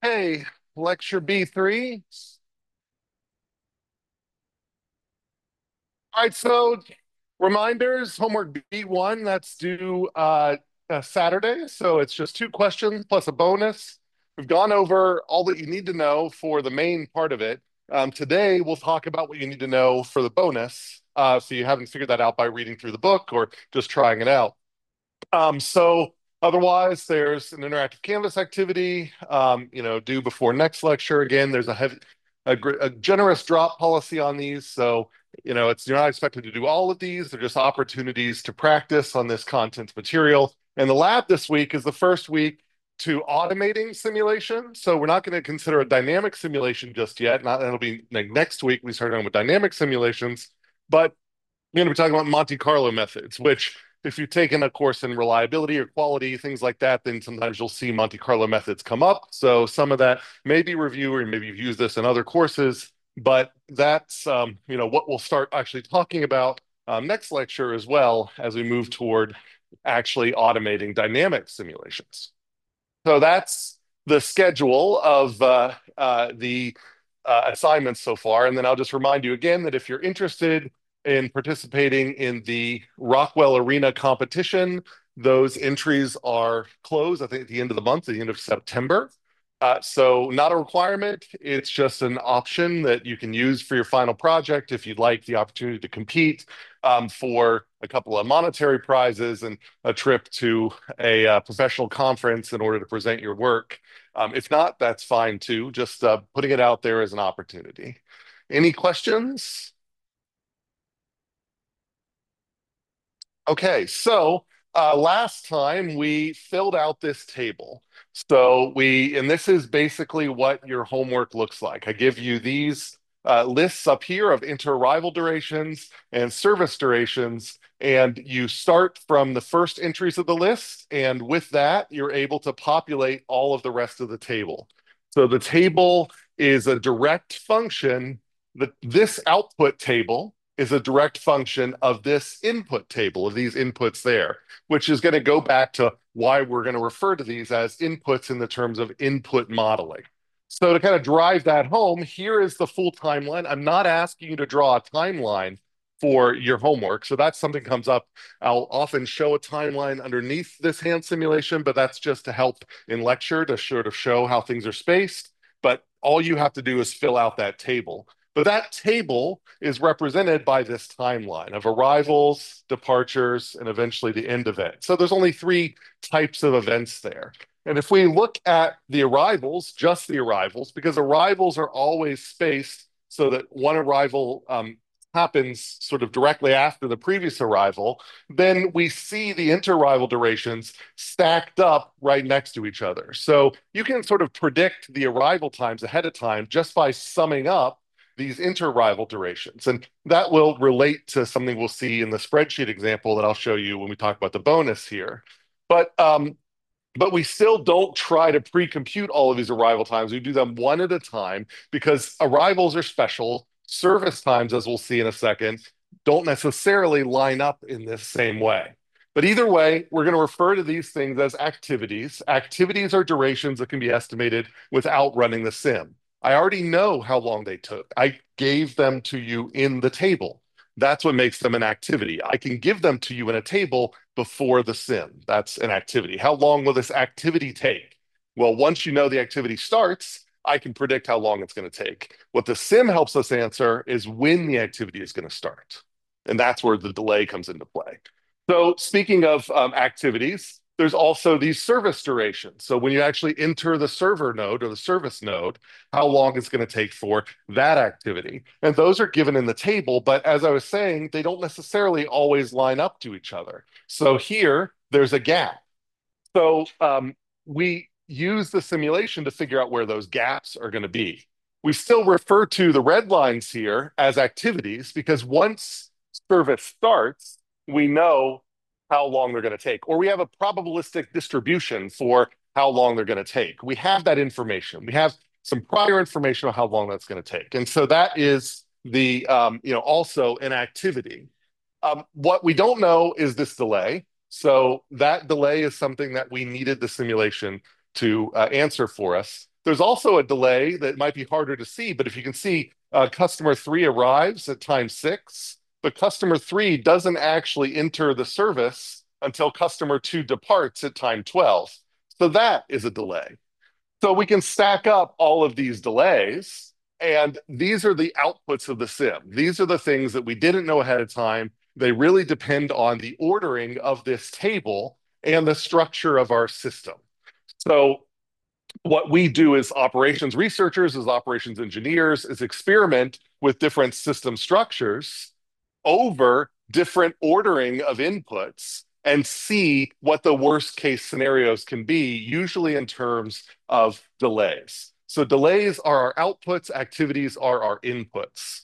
Hey, lecture B3. All right, so reminders, homework B1, that's due Saturday. So it's just two questions plus a bonus. We've gone over all that you need to know for the main part of it. Today, we'll talk about what you need to know for the bonus. So you haven't figured that out by reading through the book or just trying it out. So otherwise, there's an interactive Canvas activity, due before next lecture. Again, there's a generous drop policy on these. So, you're not expected to do all of these. They're just opportunities to practice on this content material. And the lab this week is the first week to automating simulation. So we're not going to consider a dynamic simulation just yet. Not that'll be like next week. We start on with dynamic simulations, but we're going to be talking about Monte Carlo methods, which if you've taken a course in reliability or quality, things like that, then sometimes you'll see Monte Carlo methods come up. So some of that may be review, or maybe you've used this in other courses, but that's what we'll start actually talking about next lecture as well as we move toward actually automating dynamic simulations. So that's the schedule of the assignments so far. And then I'll just remind you again that if you're interested in participating in the Rockwell Arena competition, those entries are closed, I think, at the end of the month, at the end of September. So not a requirement. It's just an option that you can use for your final project if you'd like the opportunity to compete for a couple of monetary prizes and a trip to a professional conference in order to present your work. If not, that's fine too. Just putting it out there as an opportunity. Any questions? Okay, so last time we filled out this table. And this is basically what your homework looks like. I give you these lists up here of inter-arrival durations and service durations, and you start from the first entries of the list, and with that, you're able to populate all of the rest of the table. So the table is a direct function, this output table is a direct function of this input table, of these inputs there, which is going to go back to why we're going to refer to these as inputs in the terms of input modeling. So to kind of drive that home, here is the full timeline. I'm not asking you to draw a timeline for your homework. So that's something that comes up. I'll often show a timeline underneath this hand simulation, but that's just to help in lecture to sort of show how things are spaced. But all you have to do is fill out that table. But that table is represented by this timeline of arrivals, departures, and eventually the end event. So there's only three types of events there. And if we look at the arrivals, just the arrivals, because arrivals are always spaced so that one arrival happens sort of directly after the previous arrival, then we see the inter-arrival durations stacked up right next to each other. So you can sort of predict the arrival times ahead of time just by summing up these inter-arrival durations. And that will relate to something we'll see in the spreadsheet example that I'll show you when we talk about the bonus here. But we still don't try to pre-compute all of these arrival times. We do them one at a time because arrivals are special. Service times, as we'll see in a second, don't necessarily line up in this same way. But either way, we're going to refer to these things as activities. Activities are durations that can be estimated without running the sim. I already know how long they took. I gave them to you in the table. That's what makes them an activity. I can give them to you in a table before the sim. That's an activity. How long will this activity take? Well, once you know the activity starts, I can predict how long it's going to take. What the sim helps us answer is when the activity is going to start. And that's where the delay comes into play. So speaking of activities, there's also these service durations. So when you actually enter the server node or the service node, how long it's going to take for that activity. And those are given in the table, but as I was saying, they don't necessarily always line up to each other. So here, there's a gap. So we use the simulation to figure out where those gaps are going to be. We still refer to the red lines here as activities because once service starts, we know how long they're going to take, or we have a probabilistic distribution for how long they're going to take. We have that information. We have some prior information on how long that's going to take. And so that is the, also an activity. What we don't know is this delay. So that delay is something that we needed the simulation to answer for us. There's also a delay that might be harder to see, but if you can see customer three arrives at time 6, but customer three doesn't actually enter the service until customer two departs at time 12. So that is a delay. So we can stack up all of these delays, and these are the outputs of the sim. These are the things that we didn't know ahead of time. They really depend on the ordering of this table and the structure of our system. So what we do as operations researchers, as operations engineers, is experiment with different system structures over different ordering of inputs and see what the worst case scenarios can be, usually in terms of delays. So delays are our outputs, activities are our inputs.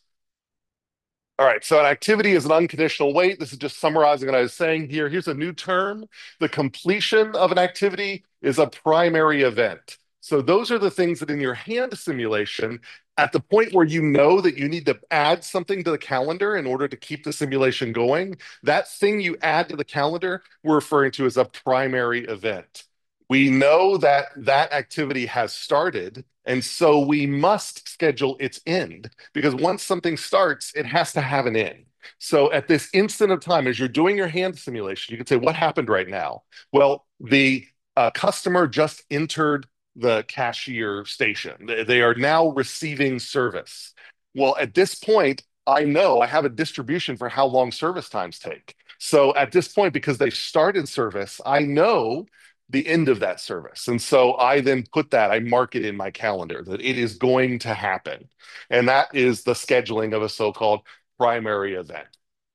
All right, so an activity is an unconditional wait. This is just summarizing what I was saying here. Here's a new term. The completion of an activity is a primary event. So those are the things that in your hand simulation, at the point where you know that you need to add something to the calendar in order to keep the simulation going, that thing you add to the calendar, we're referring to as a primary event. We know that that activity has started, and so we must schedule its end because once something starts, it has to have an end. So at this instant of time, as you're doing your hand simulation, you can say, what happened right now? Well, the customer just entered the cashier station. They are now receiving service. Well, at this point, I know I have a distribution for how long service times take. So at this point, because they've started service, I know the end of that service. And so I then put that, I mark it in my calendar that it is going to happen. And that is the scheduling of a so-called primary event.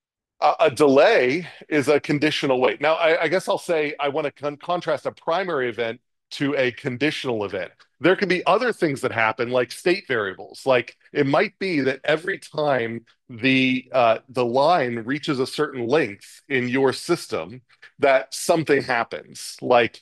A delay is a conditional wait. Now, I guess I'll say I want to contrast a primary event to a conditional event. There can be other things that happen, like state variables. Like it might be that every time the line reaches a certain length in your system, that something happens. Like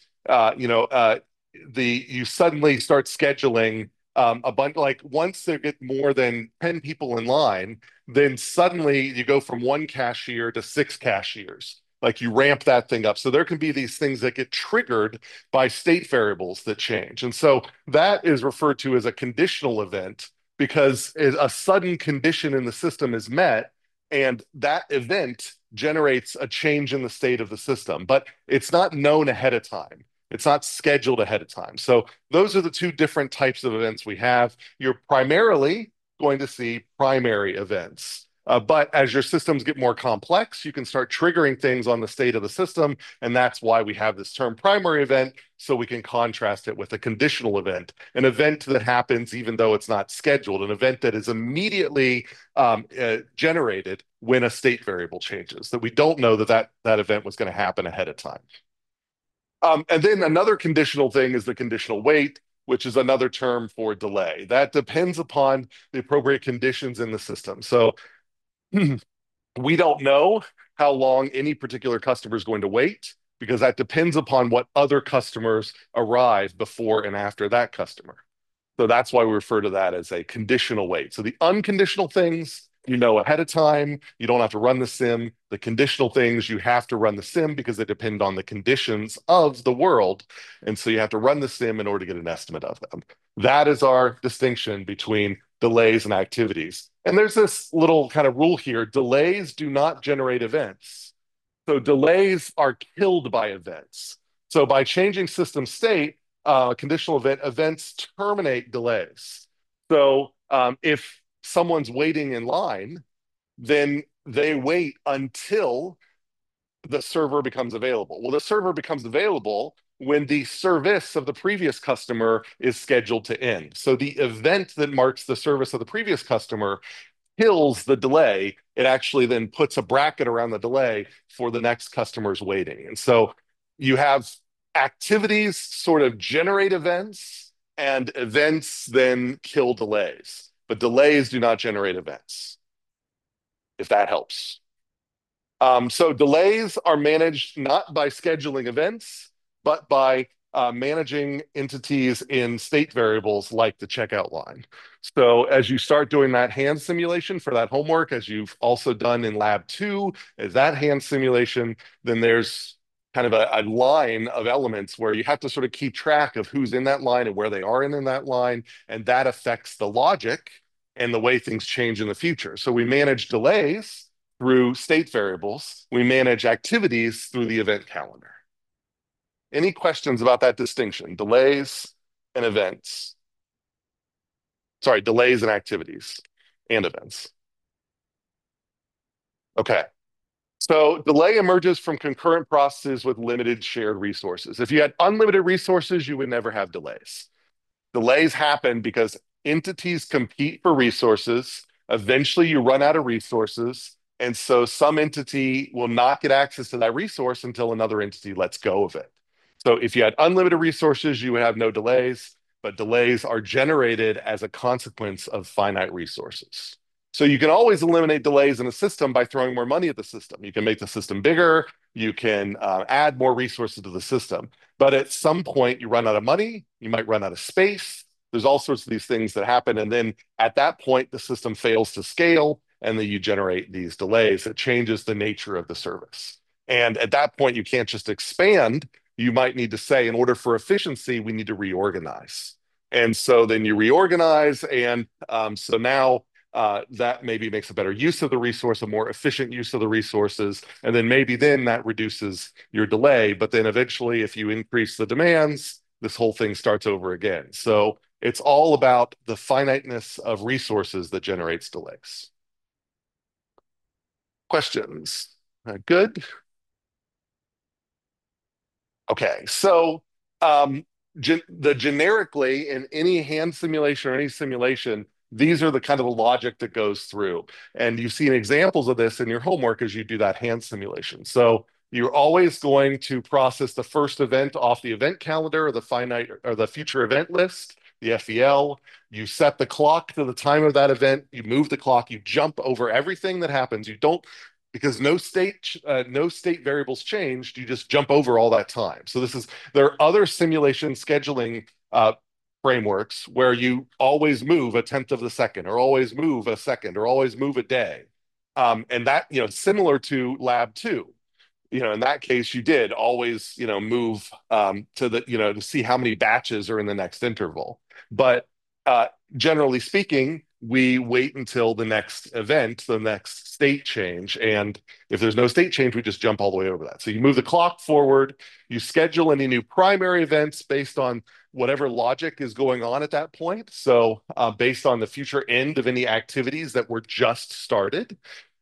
you suddenly start scheduling a bunch. Like once there get more than 10 people in line, then suddenly you go from one cashier to 6 cashiers. Like you ramp that thing up. So there can be these things that get triggered by state variables that change. And so that is referred to as a conditional event because a sudden condition in the system is met, and that event generates a change in the state of the system, but it's not known ahead of time. It's not scheduled ahead of time. So those are the two different types of events we have. You're primarily going to see primary events. But as your systems get more complex, you can start triggering things on the state of the system. And that's why we have this term primary event, so we can contrast it with a conditional event, an event that happens even though it's not scheduled, an event that is immediately generated when a state variable changes, that we don't know that event was going to happen ahead of time. And then another conditional thing is the conditional wait, which is another term for delay. That depends upon the appropriate conditions in the system. So we don't know how long any particular customer is going to wait because that depends upon what other customers arrive before and after that customer. So that's why we refer to that as a conditional wait. So the unconditional things, you know ahead of time, you don't have to run the sim. The conditional things, you have to run the sim because they depend on the conditions of the world. And so you have to run the sim in order to get an estimate of them. That is our distinction between delays and activities. And there's this little kind of rule here. Delays do not generate events. So delays are killed by events. So by changing system state, conditional events terminate delays. So if someone's waiting in line, then they wait until the server becomes available. Well, the server becomes available when the service of the previous customer is scheduled to end. So the event that marks the service of the previous customer kills the delay. It actually then puts a bracket around the delay for the next customer's waiting. And so you have activities sort of generate events, and events then kill delays. But delays do not generate events, if that helps. So delays are managed not by scheduling events, but by managing entities in state variables like the checkout line. So as you start doing that hand simulation for that homework, as you've also done in lab 2, as that hand simulation, then there's kind of a line of elements where you have to sort of keep track of who's in that line and where they are in that line, and that affects the logic and the way things change in the future. So we manage delays through state variables. We manage activities through the event calendar. Any questions about that distinction? Delays and events. Sorry, delays and activities and events. Okay. So delay emerges from concurrent processes with limited shared resources. If you had unlimited resources, you would never have delays. Delays happen because entities compete for resources. Eventually, you run out of resources. And so some entity will not get access to that resource until another entity lets go of it. So if you had unlimited resources, you would have no delays, but delays are generated as a consequence of finite resources. So you can always eliminate delays in a system by throwing more money at the system. You can make the system bigger. You can add more resources to the system. But at some point, you run out of money. You might run out of space. There's all sorts of these things that happen. And then at that point, the system fails to scale, and then you generate these delays. It changes the nature of the service. And at that point, you can't just expand. You might need to say, in order for efficiency, we need to reorganize. And so then you reorganize. And so now that maybe makes a better use of the resource, a more efficient use of the resources. And then maybe then that reduces your delay. But then eventually, if you increase the demands, this whole thing starts over again. So it's all about the finiteness of resources that generates delays. Questions? Good. Okay, so generically in any hand simulation or any simulation, these are the kind of the logic that goes through. And you've seen examples of this in your homework as you do that hand simulation. So you're always going to process the first event off the event calendar or the finite or the future event list, the FEL. You set the clock to the time of that event. You move the clock. You jump over everything that happens. You don't because no state variables changed. You just jump over all that time. So there are other simulation scheduling frameworks where you always move a tenth of the second, or always move a second, or always move a day, and that similar to Lab 2. In that case, you did always move to see how many batches are in the next interval. But uh, generally speaking, we wait until the next event, the next state change. And if there's no state change, we just jump all the way over that. So you move the clock forward, you schedule any new primary events based on whatever logic is going on at that point. So based on the future end of any activities that were just started.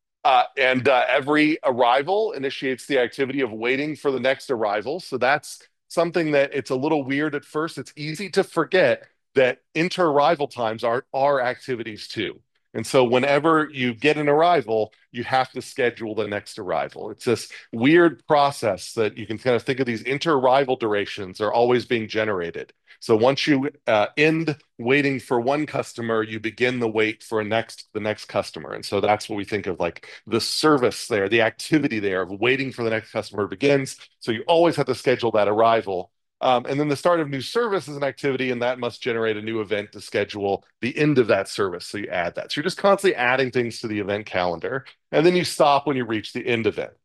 And every arrival initiates the activity of waiting for the next arrival. So that's something that it's a little weird at first. It's easy to forget that inter-arrival times are activities too. And so whenever you get an arrival, you have to schedule the next arrival. It's this weird process that you can kind of think of these inter-arrival durations are always being generated. So once you end waiting for one customer, you begin the wait for the next customer. And so that's what we think of like the service there, the activity there of waiting for the next customer begins. So you always have to schedule that arrival. And then the start of new service is an activity, and that must generate a new event to schedule the end of that service. So you add that. So you're just constantly adding things to the event calendar, and then you stop when you reach the end event.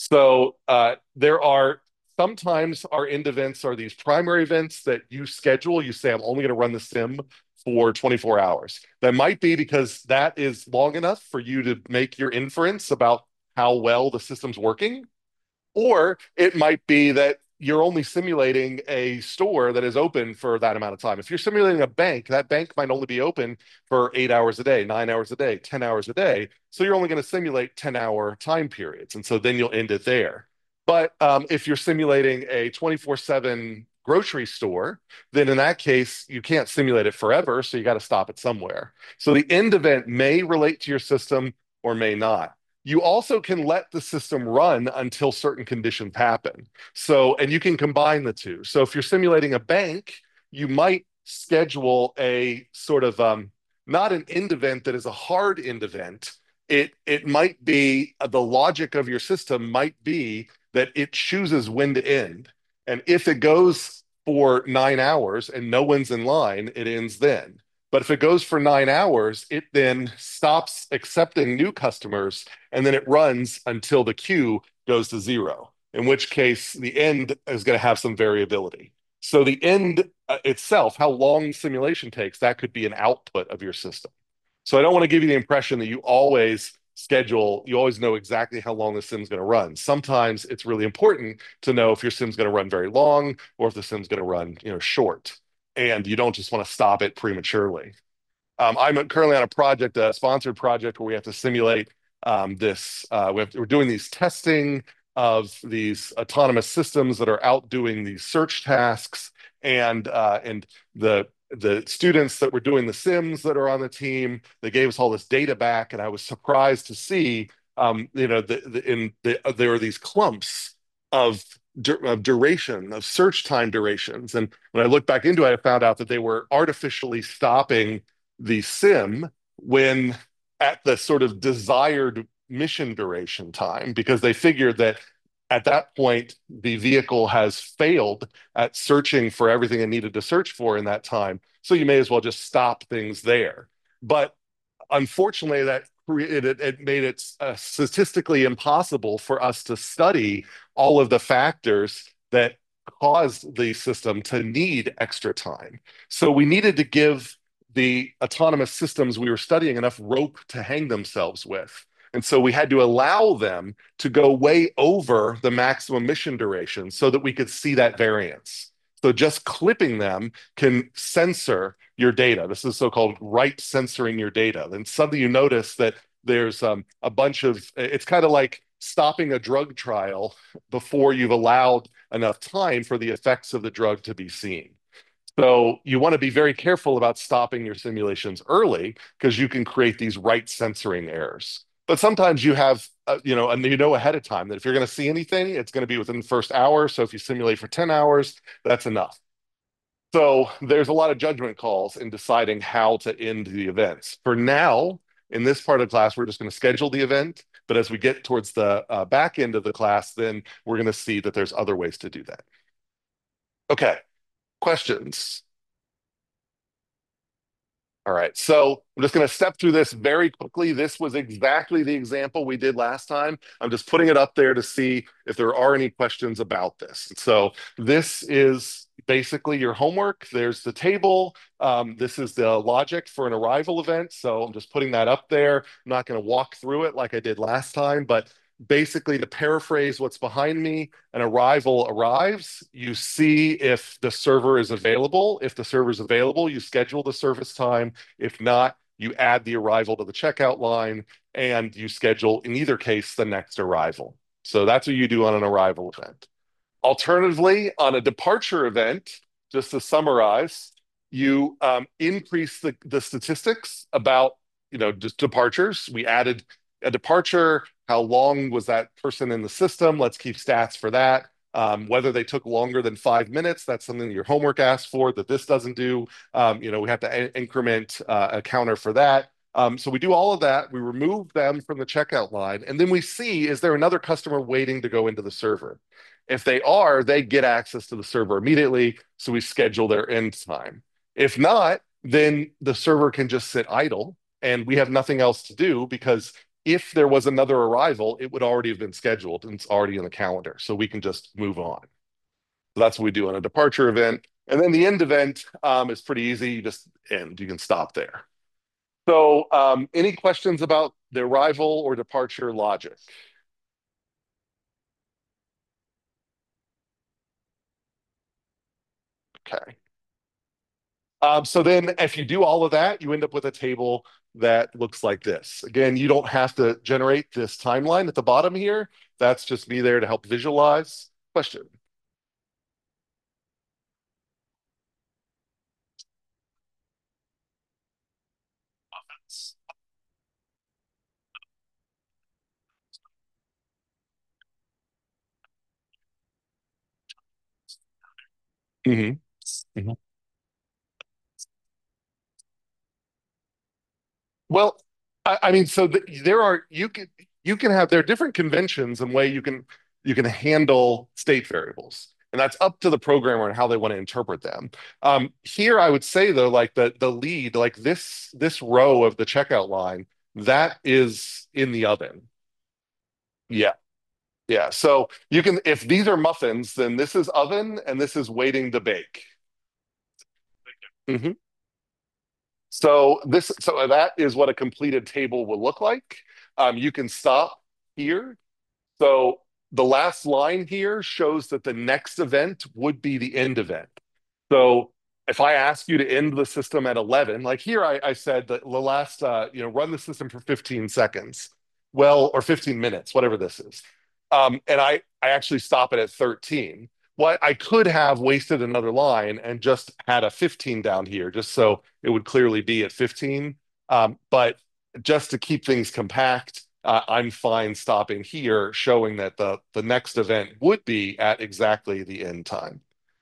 So there are sometimes our end events are these primary events that you schedule. You say, I'm only going to run the sim for 24 hours. That might be because that is long enough for you to make your inference about how well the system's working. Or it might be that you're only simulating a store that is open for that amount of time. If you're simulating a bank, that bank might only be open for 8 hours a day, 9 hours a day, 10 hours a day. So you're only going to simulate 10-hour time periods. And so then you'll end it there. But if you're simulating a 24/7 grocery store, then in that case, you can't simulate it forever. So you got to stop it somewhere. So the end event may relate to your system or may not. You also can let the system run until certain conditions happen. So, and you can combine the two. So if you're simulating a bank, you might schedule a sort of not an end event that is a hard end event. It might be the logic of your system might be that it chooses when to end. And if it goes for 9 hours and no one's in line, it ends then. But if it goes for 9 hours, it then stops accepting new customers and then it runs until the queue goes to zero. in which case the end is going to have some variability. So the end itself, how long the simulation takes, that could be an output of your system. So I don't want to give you the impression that you always schedule, you always know exactly how long the sim's going to run. Sometimes it's really important to know if your sim's going to run very long or if the sim's going to run, short. And you don't just want to stop it prematurely. I'm currently on a project, a sponsored project, where we have to simulate this. We're doing these testing of these autonomous systems that are out doing these search tasks, and the students that were doing the sims that are on the team, they gave us all this data back, and I was surprised to see, there are these clumps of duration of search time durations, and when I looked back into it, I found out that they were artificially stopping the sim when at the sort of desired mission duration time, because they figured that at that point the vehicle has failed at searching for everything it needed to search for in that time, so you may as well just stop things there. But unfortunately, that created it made it statistically impossible for us to study all of the factors that caused the system to need extra time. So we needed to give the autonomous systems we were studying enough rope to hang themselves with. And so we had to allow them to go way over the maximum mission duration so that we could see that variance. So just clipping them can censor your data. This is so-called right censoring your data. Then suddenly you notice that there's a bunch of, it's kind of like stopping a drug trial before you've allowed enough time for the effects of the drug to be seen. So you want to be very careful about stopping your simulations early because you can create these right censoring errors. But sometimes you have, and you know ahead of time that if you're going to see anything, it's going to be within the first hour. So if you simulate for 10 hours, that's enough. So there's a lot of judgment calls in deciding how to end the events. For now, in this part of the class, we're just going to schedule the event. But as we get towards the back end of the class, then we're going to see that there's other ways to do that. Okay, questions? All right, so I'm just going to step through this very quickly. This was exactly the example we did last time. I'm just putting it up there to see if there are any questions about this. So this is basically your homework. There's the table. This is the logic for an arrival event. So I'm just putting that up there. I'm not going to walk through it like I did last time, but basically, to paraphrase what's behind me, an arrival arrives. You see if the server is available. If the server is available, you schedule the service time. If not, you add the arrival to the checkout line and you schedule, in either case, the next arrival. So that's what you do on an arrival event. Alternatively, on a departure event, just to summarize, you increase the statistics about just departures. We added a departure. How long was that person in the system? Let's keep stats for that. Whether they took longer than 5 minutes, that's something that your homework asks for that this doesn't do. We have to increment a counter for that. So we do all of that. We remove them from the checkout line, and then we see, is there another customer waiting to go into the server? If they are, they get access to the server immediately, so we schedule their end time. If not, then the server can just sit idle, and we have nothing else to do because if there was another arrival, it would already have been scheduled and it's already in the calendar, so we can just move on. So that's what we do on a departure event. And then the end event is pretty easy. You just end, you can stop there. So, any questions about the arrival or departure logic? Okay. So then if you do all of that, you end up with a table that looks like this. Again, you don't have to generate this timeline at the bottom here. That's just me there to help visualize. Question. Mhm. Mhm. Well, I mean, so there are you can have there are different conventions and way you can handle state variables, and that's up to the programmer and how they want to interpret them. Here, I would say though, like the lead, like this row of the checkout line, that is in the oven. Yeah. Yeah. So you can, if these are muffins, then this is oven and this is waiting to bake. Mhm. So that is what a completed table will look like. You can stop here. So the last line here shows that the next event would be the end event. So if I ask you to end the system at 11, like here I said that the last, run the system for 15 seconds, well, or 15 minutes, whatever this is. And I actually stop it at 13. Well, I could have wasted another line and just had a 15 down here, just so it would clearly be at 15. But just to keep things compact, I'm fine stopping here, showing that the next event would be at exactly the end time.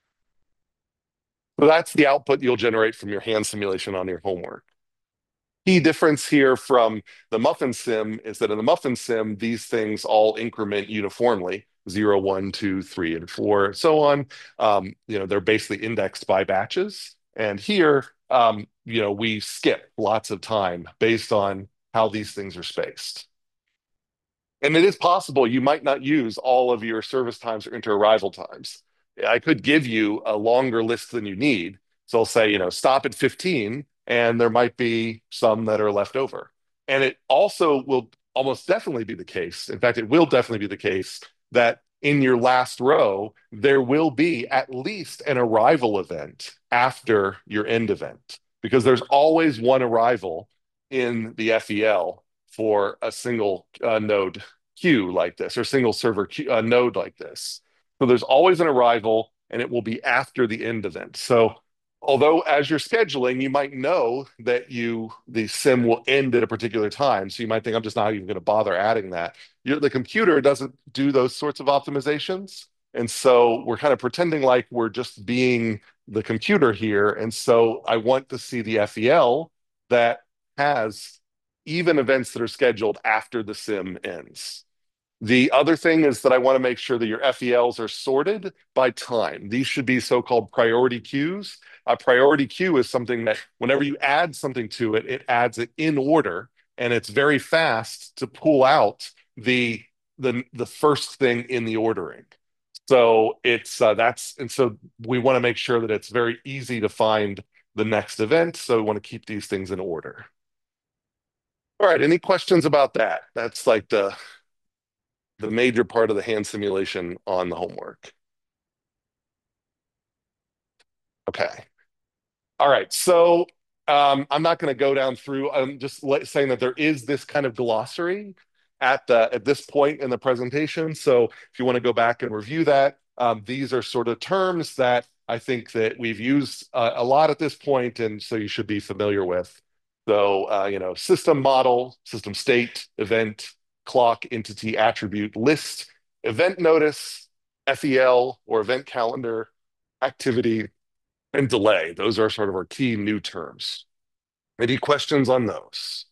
So that's the output you'll generate from your hand simulation on your homework. Key difference here from the muffin sim is that in the muffin sim, these things all increment uniformly, 0, 1, 2, 3, and 4, so on. They're basically indexed by batches. And here, we skip lots of time based on how these things are spaced. And it is possible you might not use all of your service times or inter-arrival times. I could give you a longer list than you need. So I'll say, stop at 15, and there might be some that are left over. And it also will almost definitely be the case. In fact, it will definitely be the case that in your last row, there will be at least an arrival event after your end event, because there's always one arrival in the FEL for a single node queue like this or single server node like this. So there's always an arrival and it will be after the end event. So although as you're scheduling, you might know that the sim will end at a particular time. So you might think, I'm just not even going to bother adding that. The computer doesn't do those sorts of optimizations. And so we're kind of pretending like we're just being the computer here. And so I want to see the FEL that has even events that are scheduled after the sim ends. The other thing is that I want to make sure that your FELs are sorted by time. These should be so-called priority queues. A priority queue is something that whenever you add something to it, it adds it in order, and it's very fast to pull out the first thing in the ordering. So so we want to make sure that it's very easy to find the next event. So we want to keep these things in order. All right, any questions about that? That's like the major part of the hand simulation on the homework. Okay. All right. So I'm not going to go down through. I'm just saying that there is this kind of glossary at this point in the presentation. So if you want to go back and review that, these are sort of terms that I think that we've used a lot at this point, and so you should be familiar with. So system model, system state, event, clock, entity, attribute, list, event notice, FEL or event calendar, activity, and delay. Those are sort of our key new terms. Any questions on those?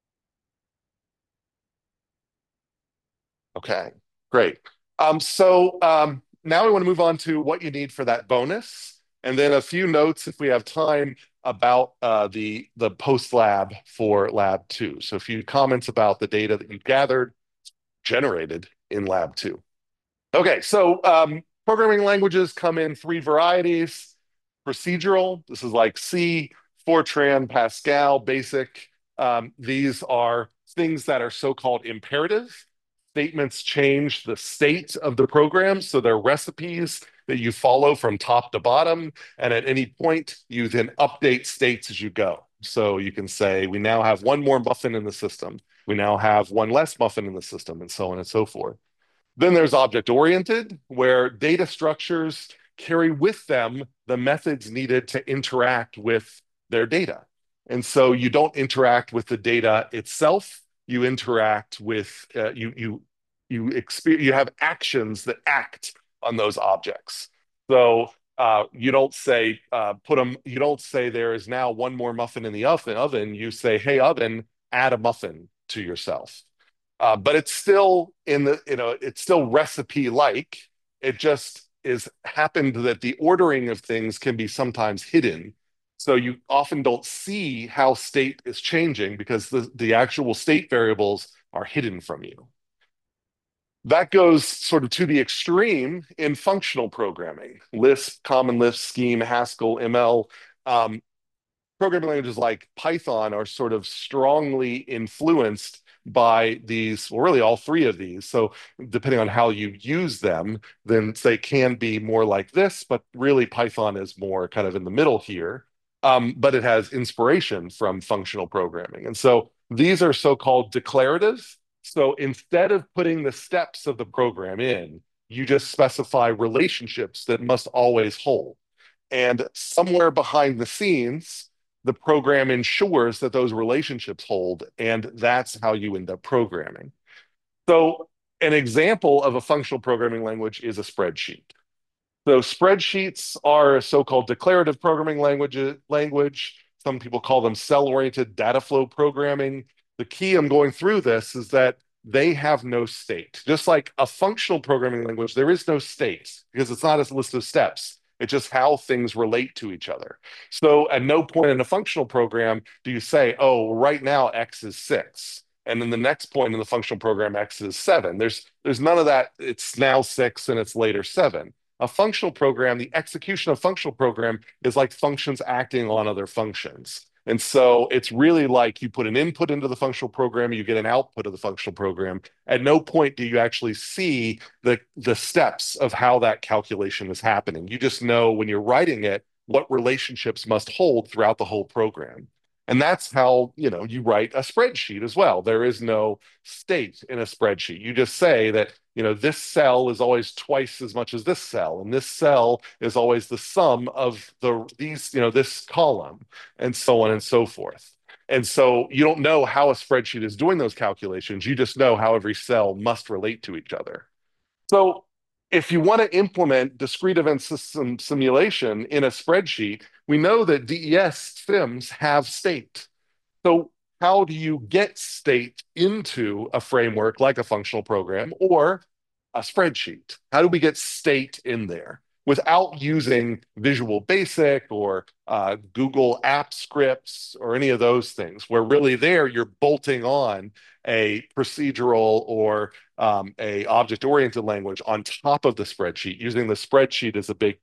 Okay, great. Now we want to move on to what you need for that bonus, and then a few notes if we have time about the post lab for lab two. So a few comments about the data that you've gathered, generated in lab two. Okay, so programming languages come in three varieties. Procedural, this is like C, Fortran, Pascal, BASIC. These are things that are so-called imperative. Statements change the state of the program, so they're recipes that you follow from top to bottom, and at any point, you then update states as you go. So you can say, we now have one more muffin in the system. We now have one less muffin in the system, and so on and so forth. Then there's object-oriented, where data structures carry with them the methods needed to interact with their data. And so you don't interact with the data itself. You interact with you have actions that act on those objects. So you don't say you don't say there is now one more muffin in the oven. You say, hey oven, add a muffin to yourself. But it's still it's still recipe like. It just is happened that the ordering of things can be sometimes hidden. So you often don't see how state is changing because the actual state variables are hidden from you. That goes sort of to the extreme in functional programming. Lisp, Common Lisp, Scheme, Haskell, ML. Um, Programming languages like Python are sort of strongly influenced by these, well, really all three of these. So depending on how you use them, then they can be more like this, but really Python is more kind of in the middle here. But it has inspiration from functional programming. And so these are so-called declarative. So instead of putting the steps of the program in, you just specify relationships that must always hold. And somewhere behind the scenes, the program ensures that those relationships hold, and that's how you end up programming. So, an example of a functional programming language is a spreadsheet. So spreadsheets are a so-called declarative programming language. Some people call them cell-oriented data flow programming. The key I'm going through this is that they have no state. Just like a functional programming language, there is no state because it's not a list of steps. It's just how things relate to each other. So at no point in a functional program do you say, oh, right now X is 6. And then the next point in the functional program, X is 7. There's none of that. It's now 6 and it's later 7. A functional program, the execution of functional program is like functions acting on other functions. And so it's really like you put an input into the functional program, you get an output of the functional program. At no point do you actually see the steps of how that calculation is happening. You just know when you're writing it what relationships must hold throughout the whole program. And that's how, you write a spreadsheet as well. There is no state in a spreadsheet. You just say that, this cell is always twice as much as this cell, and this cell is always the sum of this column, and so on and so forth. And so you don't know how a spreadsheet is doing those calculations. You just know how every cell must relate to each other. So if you want to implement discrete event system simulation in a spreadsheet, we know that DES sims have state. So how do you get state into a framework like a functional program or a spreadsheet? How do we get state in there without using Visual Basic or Google App Scripts or any of those things, where really there you're bolting on a procedural or a object-oriented language on top of the spreadsheet, using the spreadsheet as a big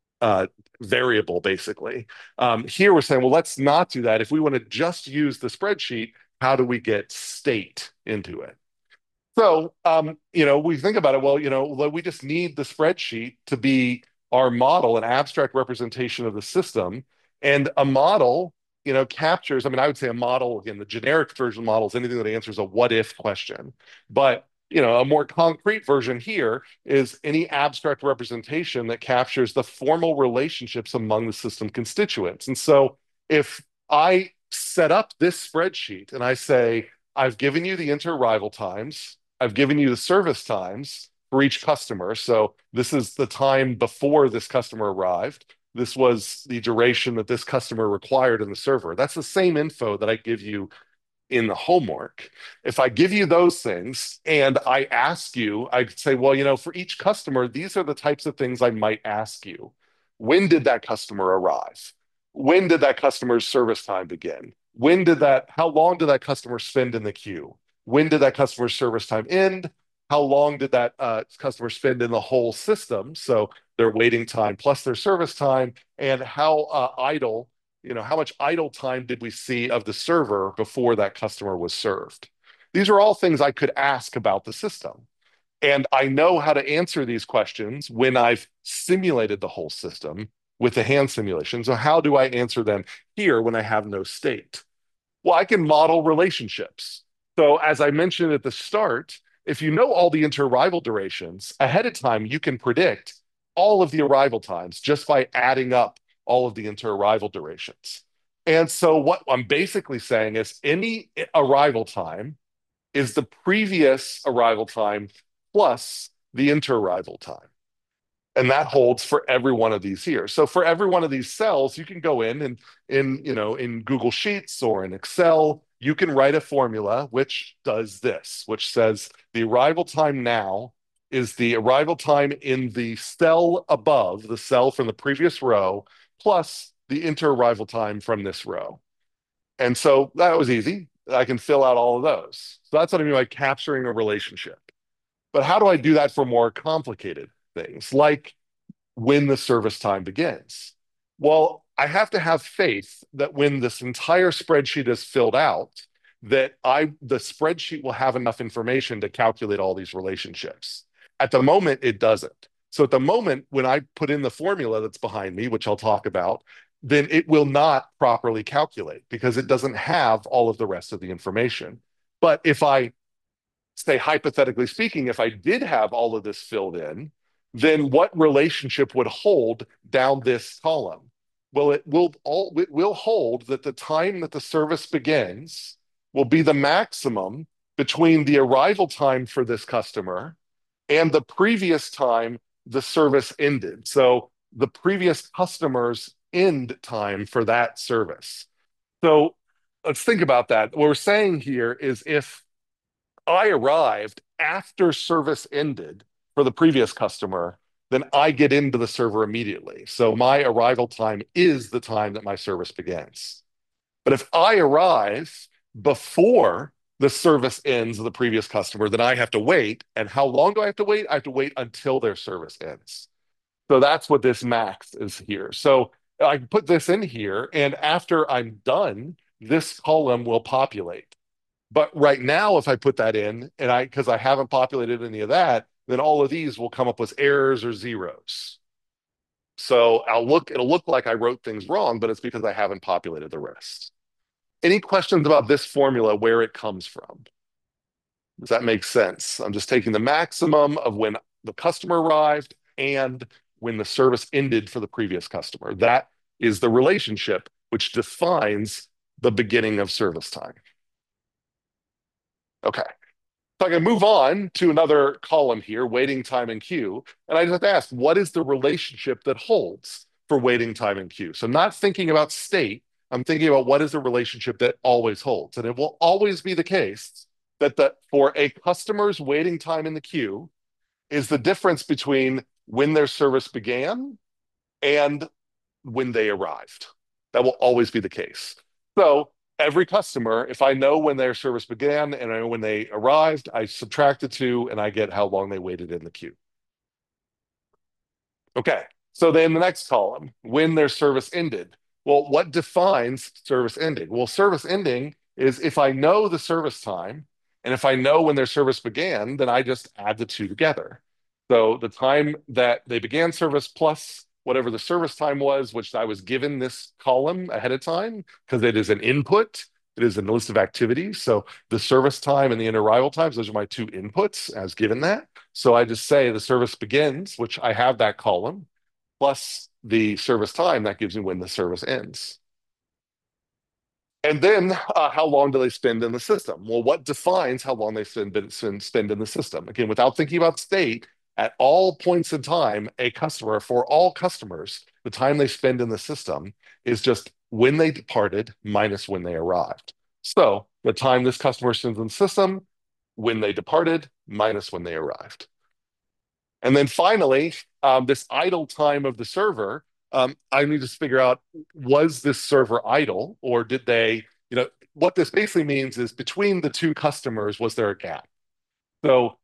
variable, basically. Here we're saying, well, let's not do that. If we want to just use the spreadsheet, how do we get state into it? So, we think about it, well, we just need the spreadsheet to be our model, an abstract representation of the system. And a model, captures, I mean, I would say a model, again, the generic version model is anything that answers a what if question. But, a more concrete version here is any abstract representation that captures the formal relationships among the system constituents. And so if I set up this spreadsheet and I say, I've given you the inter-arrival times, I've given you the service times for each customer. So this is the time before this customer arrived. This was the duration that this customer required in the server. That's the same info that I give you in the homework. If I give you those things and I ask you, I say, well, for each customer, these are the types of things I might ask you. When did that customer arrive? When did that customer's service time begin? How long did that customer spend in the queue? When did that customer's service time end? How long did that customer spend in the whole system? So their waiting time plus their service time, and how much idle time did we see of the server before that customer was served? These are all things I could ask about the system. And I know how to answer these questions when I've simulated the whole system with the hand simulation. So how do I answer them here when I have no state? Well, I can model relationships. So as I mentioned at the start, if you know all the inter-arrival durations, ahead of time, you can predict all of the arrival times just by adding up all of the inter-arrival durations. And so what I'm basically saying is any arrival time is the previous arrival time plus the inter-arrival time. And that holds for every one of these here. So for every one of these cells, you can go in and in Google Sheets or in Excel, you can write a formula which does this, which says the arrival time now is the arrival time in the cell above, the cell from the previous row, plus the inter-arrival time from this row. And so that was easy. I can fill out all of those. So that's what I mean by capturing a relationship. But how do I do that for more complicated things, like when the service time begins? Well, I have to have faith that when this entire spreadsheet is filled out, that the spreadsheet will have enough information to calculate all these relationships. At the moment, it doesn't. So at the moment, when I put in the formula that's behind me, which I'll talk about, then it will not properly calculate because it doesn't have all of the rest of the information. But if I say, hypothetically speaking, if I did have all of this filled in, then what relationship would hold down this column? Well, it will hold that the time that the service begins will be the maximum between the arrival time for this customer and the previous time the service ended. So the previous customer's end time for that service. So let's think about that. What we're saying here is if I arrived after service ended for the previous customer, then I get into the server immediately. So my arrival time is the time that my service begins. But if I arrive before the service ends of the previous customer, then I have to wait. And how long do I have to wait? I have to wait until their service ends. So that's what this max is here. So I can put this in here, and after I'm done, this column will populate. But right now, if I put that in and because I haven't populated any of that, then all of these will come up with errors or zeros. So it'll look like I wrote things wrong, but it's because I haven't populated the rest. Any questions about this formula, where it comes from? Does that make sense? I'm just taking the maximum of when the customer arrived and when the service ended for the previous customer. That is the relationship which defines the beginning of service time. Okay. So I can move on to another column here, waiting time and queue. And I just have to ask, what is the relationship that holds for waiting time and queue? So not thinking about state, I'm thinking about what is the relationship that always holds. And it will always be the case that for a customer's waiting time in the queue is the difference between when their service began and when they arrived. That will always be the case. So every customer, if I know when their service began and I know when they arrived, I subtract the two and I get how long they waited in the queue. Okay. So then the next column, when their service ended. Well, what defines service ending? Well, service ending is if I know the service time and if I know when their service began, then I just add the two together. So the time that they began service plus whatever the service time was, which I was given this column ahead of time because it is an input. It is a list of activities. So the service time and the arrival times, those are my two inputs as given that. So I just say the service begins, which I have that column, plus the service time, that gives me when the service ends. And then how long do they spend in the system? Well, what defines how long they spend in the system? Again, without thinking about state, at all points in time, a customer, for all customers, the time they spend in the system is just when they departed minus when they arrived. So the time this customer spends in the system, when they departed minus when they arrived. And then finally, this idle time of the server, I need to figure out, was this server idle or did they, what this basically means is between the two customers, was there a gap? So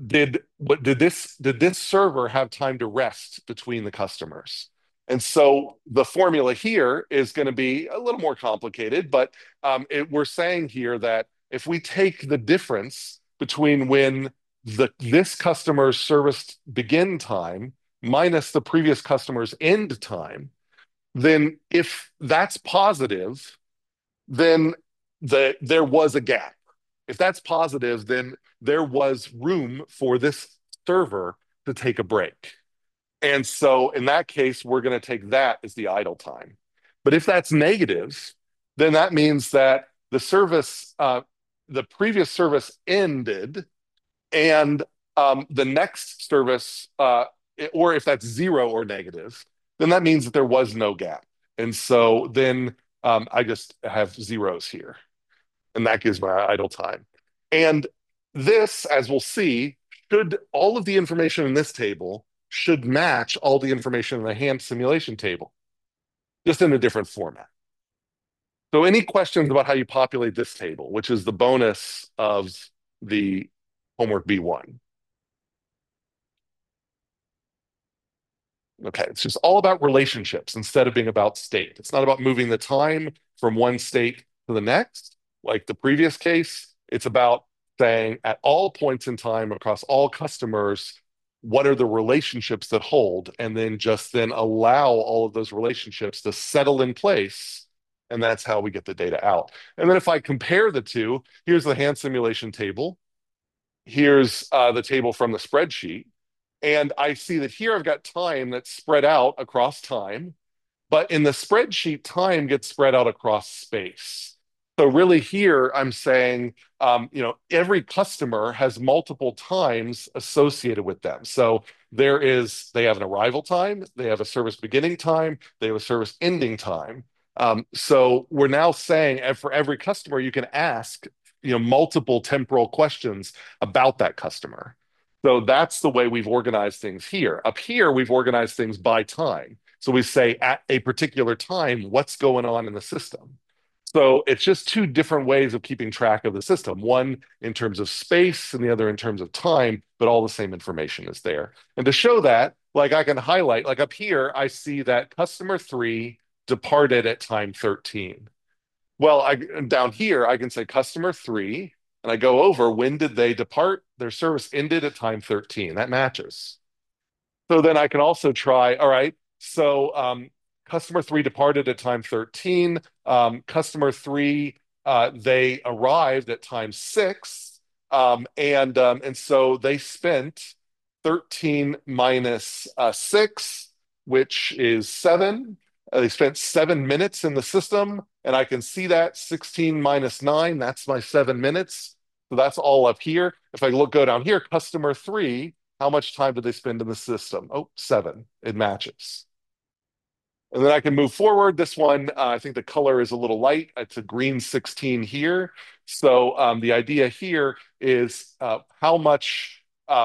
did this server have time to rest between the customers? And so the formula here is going to be a little more complicated, but we're saying here that if we take the difference between when this customer's service begin time minus the previous customer's end time, then if that's positive, then there was a gap. If that's positive, then there was room for this server to take a break. And so in that case, we're going to take that as the idle time. But if that's negative, then that means that the previous service ended and the next service, or if that's zero or negative, then that means that there was no gap. And so then I just have zeros here, and that gives my idle time. And this, as we'll see, all of the information in this table should match all the information in the hand simulation table, just in a different format. So any questions about how you populate this table, which is the bonus of the homework B1? Okay, it's just all about relationships instead of being about state. It's not about moving the time from one state to the next, like the previous case. It's about saying at all points in time across all customers, what are the relationships that hold, and then just then allow all of those relationships to settle in place. And that's how we get the data out. And then if I compare the two, here's the hand simulation table. Here's the table from the spreadsheet. And I see that here I've got time that's spread out across time, but in the spreadsheet, time gets spread out across space. So really here I'm saying, every customer has multiple times associated with them. So they have an arrival time, they have a service beginning time, they have a service ending time. So we're now saying for every customer, you can ask, multiple temporal questions about that customer. So that's the way we've organized things here. Up here, we've organized things by time. So we say at a particular time, what's going on in the system? So it's just two different ways of keeping track of the system, one in terms of space and the other in terms of time, but all the same information is there. And to show that, like I can highlight, like up here, I see that customer 3 departed at time 13. Well, down here, I can say customer 3, and I go over when did they depart? Their service ended at time 13. That matches. So then I can also try, all right, so customer 3 departed at time 13. Customer 3, they arrived at time 6. And so they spent 13 minus 6, which is 7. They spent 7 minutes in the system, and I can see that 16 minus 9, that's my 7 minutes. So that's all up here. If I go down here, customer 3, how much time did they spend in the system? Oh, 7. It matches. And then I can move forward. This one, I think the color is a little light. It's a green 16 here. So the idea here is how much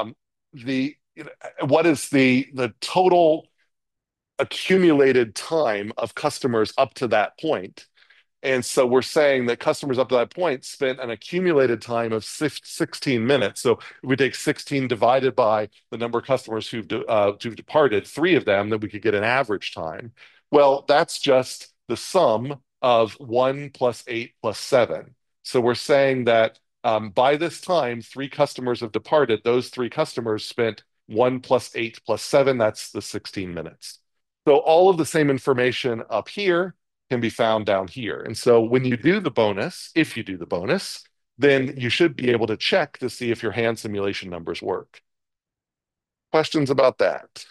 what is the total accumulated time of customers up to that point. And so we're saying that customers up to that point spent an accumulated time of 16 minutes. So if we take 16 divided by the number of customers who've departed, 3 of them, then we could get an average time. Well, that's just the sum of 1 plus 8 plus 7. So we're saying that by this time, 3 customers have departed. Those 3 customers spent 1 plus 8 plus 7. That's the 16 minutes. So all of the same information up here can be found down here. And so when you do the bonus, if you do the bonus, then you should be able to check to see if your hand simulation numbers work. Questions about that?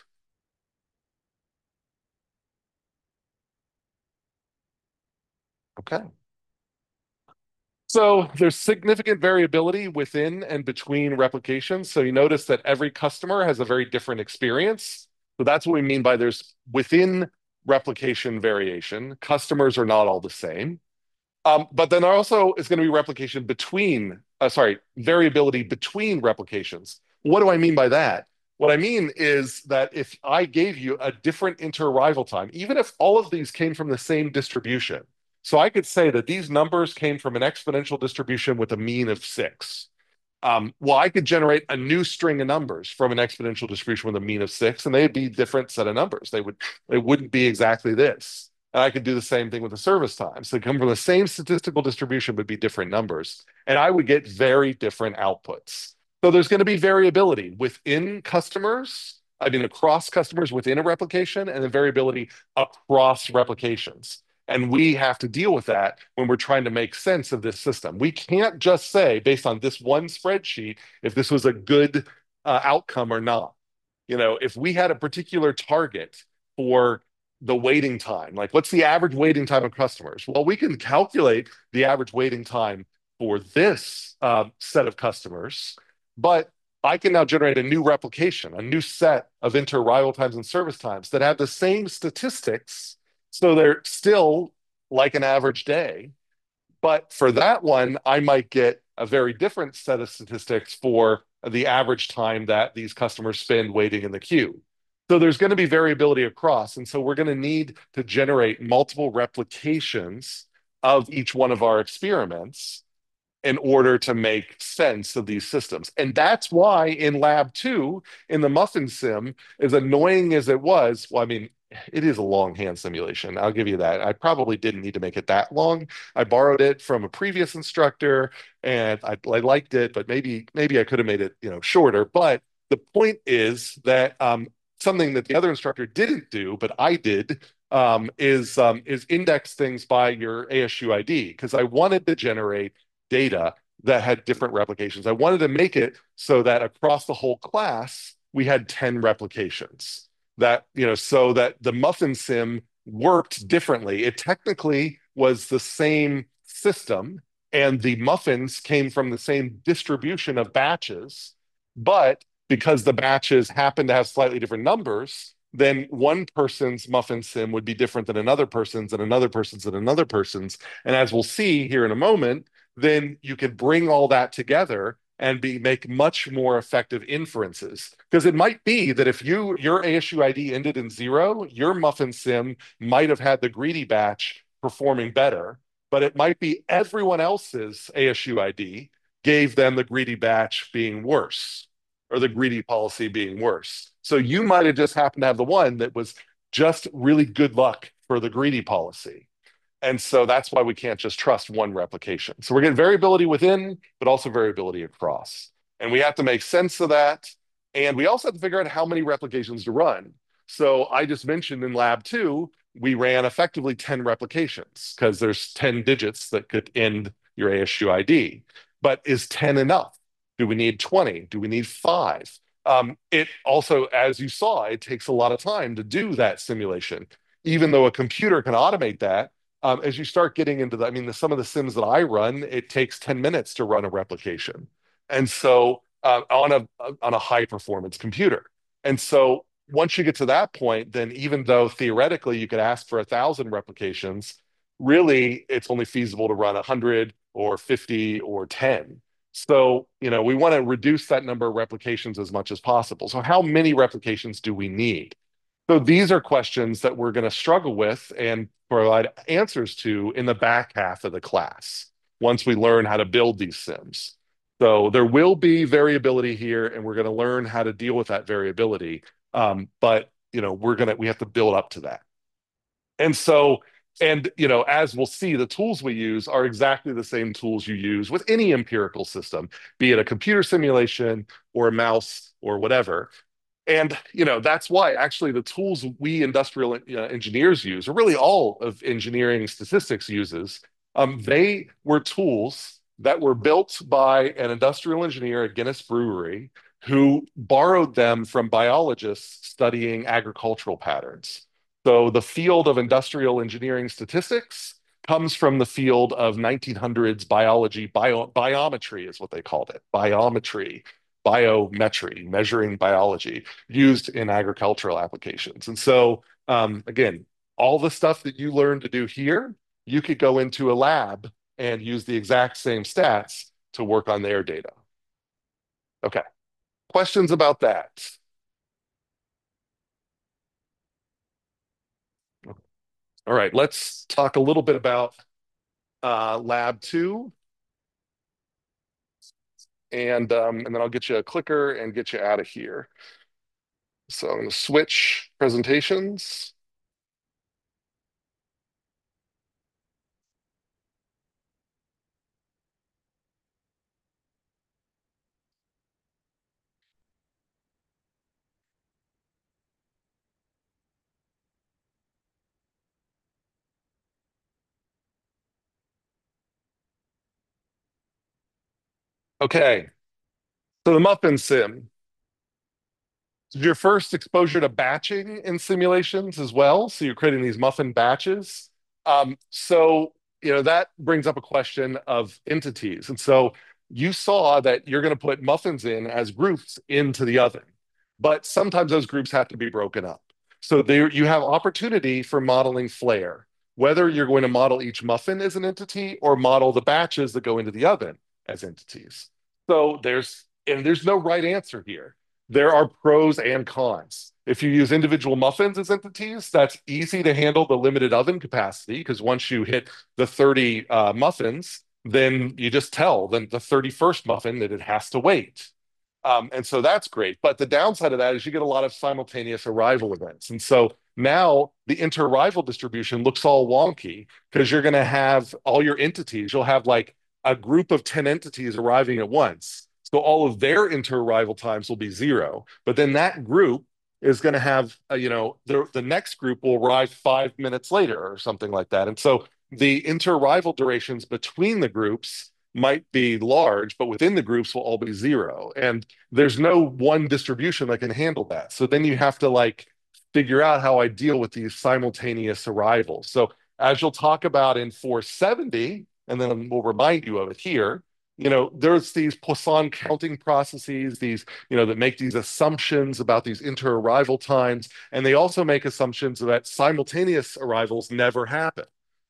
Okay. So there's significant variability within and between replications. So you notice that every customer has a very different experience. So that's what we mean by there's within replication variation. Customers are not all the same. But then there also is going to be variability between replications. What do I mean by that? What I mean is that if I gave you a different inter-arrival time, even if all of these came from the same distribution, so I could say that these numbers came from an exponential distribution with a mean of 6. Well, I could generate a new string of numbers from an exponential distribution with a mean of 6, and they'd be different set of numbers. They wouldn't be exactly this. And I could do the same thing with the service time. So they come from the same statistical distribution, but be different numbers. And I would get very different outputs. So there's going to be variability within customers, I mean, across customers within a replication, and then variability across replications. And we have to deal with that when we're trying to make sense of this system. We can't just say, based on this one spreadsheet, if this was a good outcome or not. If we had a particular target for the waiting time, like what's the average waiting time of customers? Well, we can calculate the average waiting time for this set of customers, but I can now generate a new replication, a new set of inter-arrival times and service times that have the same statistics, so they're still like an average day. But for that one, I might get a very different set of statistics for the average time that these customers spend waiting in the queue. So there's going to be variability across. And so we're going to need to generate multiple replications of each one of our experiments in order to make sense of these systems. And that's why in lab two, in the muffin sim, as annoying as it was, well, I mean, it is a long hand simulation. I'll give you that. I probably didn't need to make it that long. I borrowed it from a previous instructor and I liked it, but maybe I could have made it, shorter. But the point is that something that the other instructor didn't do, but I did, is index things by your ASU ID because I wanted to generate data that had different replications. I wanted to make it so that across the whole class, we had 10 replications so that the muffin sim worked differently. It technically was the same system and the muffins came from the same distribution of batches, but because the batches happen to have slightly different numbers, then one person's muffin sim would be different than another person's and another person's and another person's. And as we'll see here in a moment, then you can bring all that together and make much more effective inferences. Because it might be that if your ASU ID ended in 0, your muffin sim might have had the greedy batch performing better, but it might be everyone else's ASU ID gave them the greedy batch being worse or the greedy policy being worse. So you might have just happened to have the one that was just really good luck for the greedy policy. And so that's why we can't just trust one replication. So we're getting variability within, but also variability across. And we have to make sense of that. And we also have to figure out how many replications to run. So I just mentioned in lab two, we ran effectively 10 replications because there's 10 digits that could end your ASU ID. But is 10 enough? Do we need 20? Do we need 5? It also, as you saw, it takes a lot of time to do that simulation. Even though a computer can automate that, as you start getting into some of the sims that I run, it takes 10 minutes to run a replication. And so on a high performance computer. And so once you get to that point, then even though theoretically you could ask for 1,000 replications, really it's only feasible to run 100 or 50 or 10. So, we want to reduce that number of replications as much as possible. So how many replications do we need? So these are questions that we're going to struggle with and provide answers to in the back half of the class once we learn how to build these sims. So there will be variability here, and we're going to learn how to deal with that variability. But we have to build up to that. And so, as we'll see, the tools we use are exactly the same tools you use with any empirical system, be it a computer simulation or a mouse or whatever. And that's why actually the tools we industrial engineers use, or really all of engineering statistics uses, they were tools that were built by an industrial engineer at Guinness Brewery who borrowed them from biologists studying agricultural patterns. So the field of industrial engineering statistics comes from the field of 1900s biology, biometry is what they called it, biometry, measuring biology used in agricultural applications. And so, again, all the stuff that you learn to do here, you could go into a lab and use the exact same stats to work on their data. Okay, questions about that? All right, let's talk a little bit about lab two. And then I'll get you a clicker and get you out of here. So I'm going to switch presentations. Okay, so the muffin sim. Your first exposure to batching in simulations as well. So you're creating these muffin batches. That brings up a question of entities. And so you saw that you're going to put muffins in as groups into the oven, but sometimes those groups have to be broken up. So there you have opportunity for modeling flare, whether you're going to model each muffin as an entity or model the batches that go into the oven as entities. So there's no right answer here. There are pros and cons. If you use individual muffins as entities, that's easy to handle the limited oven capacity because once you hit the 30 muffins, then you just tell then the 31st muffin that it has to wait. And so that's great. But the downside of that is you get a lot of simultaneous arrival events. And so now the inter-arrival distribution looks all wonky because you're going to have all your entities. You'll have like a group of 10 entities arriving at once. So all of their inter-arrival times will be zero. But then that group is going to have, the next group will arrive 5 minutes later or something like that. And so the inter-arrival durations between the groups might be large, but within the groups will all be zero. And there's no one distribution that can handle that. So then you have to like figure out how I deal with these simultaneous arrivals. So as you'll talk about in 470, and then we'll remind you of it here, there's these Poisson counting processes, these, that make these assumptions about these inter-arrival times. And they also make assumptions that simultaneous arrivals never happen.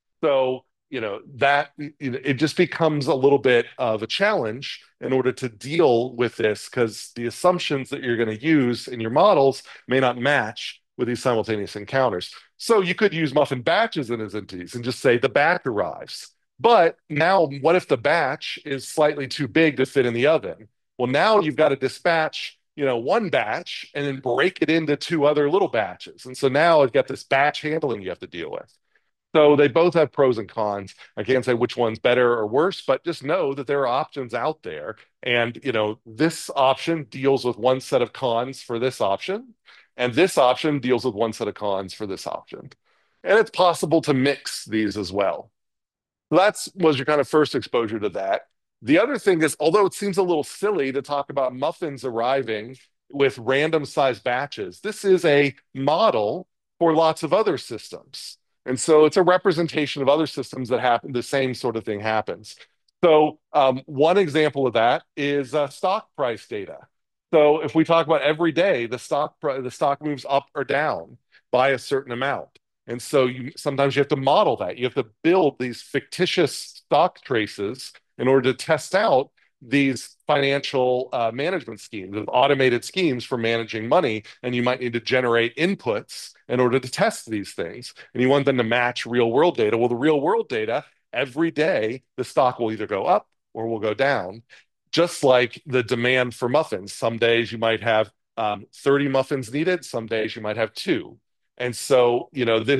So, that it just becomes a little bit of a challenge in order to deal with this because the assumptions that you're going to use in your models may not match with these simultaneous encounters. So you could use muffin batches in as entities and just say the batch arrives. But now, what if the batch is slightly too big to fit in the oven? Well, now you've got to dispatch, one batch and then break it into two other little batches. And so now I've got this batch handling you have to deal with. So they both have pros and cons. I can't say which one's better or worse, but just know that there are options out there. And, this option deals with one set of cons for this option, and this option deals with one set of cons for this option. And it's possible to mix these as well. So that's was your kind of first exposure to that. The other thing is, although it seems a little silly to talk about muffins arriving with random size batches, this is a model for lots of other systems. And so it's a representation of other systems that happen, the same sort of thing happens. So one example of that is stock price data. So if we talk about every day, the stock moves up or down by a certain amount. And so sometimes you have to model that. You have to build these fictitious stock traces in order to test out these financial management schemes, automated schemes for managing money. And you might need to generate inputs in order to test these things. And you want them to match real world data. Well, the real world data, every day, the stock will either go up or will go down, just like the demand for muffins. Some days you might have 30 muffins needed, some days you might have two. And so,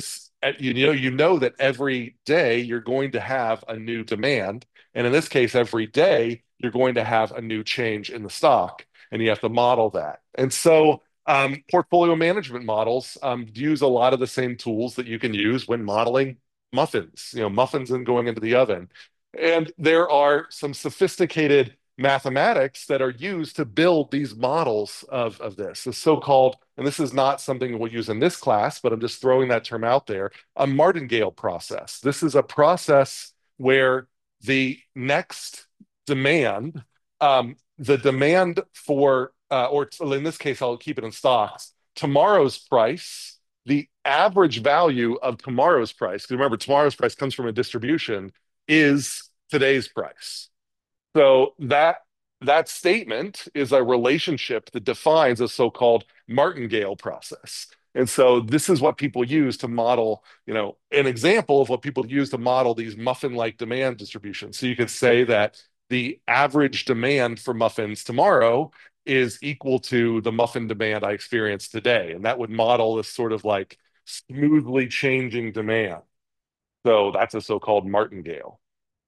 that every day you're going to have a new demand. And in this case, every day you're going to have a new change in the stock, and you have to model that. And so, portfolio management models use a lot of the same tools that you can use when modeling muffins, muffins and going into the oven. And there are some sophisticated mathematics that are used to build these models of this, the so-called, and this is not something we'll use in this class, but I'm just throwing that term out there, a martingale process. This is a process where the next demand, the demand for, or in this case, I'll keep it in stocks, tomorrow's price, the average value of tomorrow's price, because remember, tomorrow's price comes from a distribution, is today's price. So that statement is a relationship that defines a so-called martingale process. And so this is what people use to model, an example of what people use to model these muffin-like demand distributions. So you could say that the average demand for muffins tomorrow is equal to the muffin demand I experienced today. And that would model this sort of like smoothly changing demand. So that's a so-called martingale.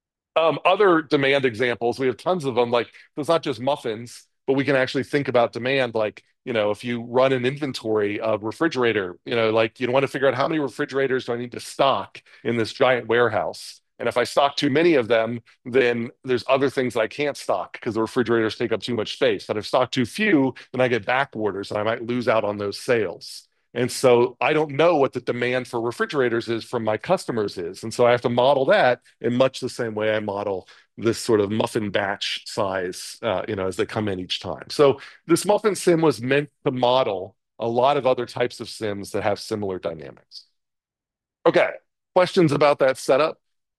Other demand examples, we have tons of them. Like, it's not just muffins, but we can actually think about demand. Like, if you run an inventory of refrigerator, like you want to figure out how many refrigerators do I need to stock in this giant warehouse. And if I stock too many of them, then there's other things that I can't stock because the refrigerators take up too much space. But if I stock too few, then I get back orders and I might lose out on those sales. And so I don't know what the demand for refrigerators is from my customers is. And so I have to model that in much the same way I model this sort of muffin batch size, as they come in each time. So this muffin sim was meant to model a lot of other types of sims that have similar dynamics. Okay, questions about that setup?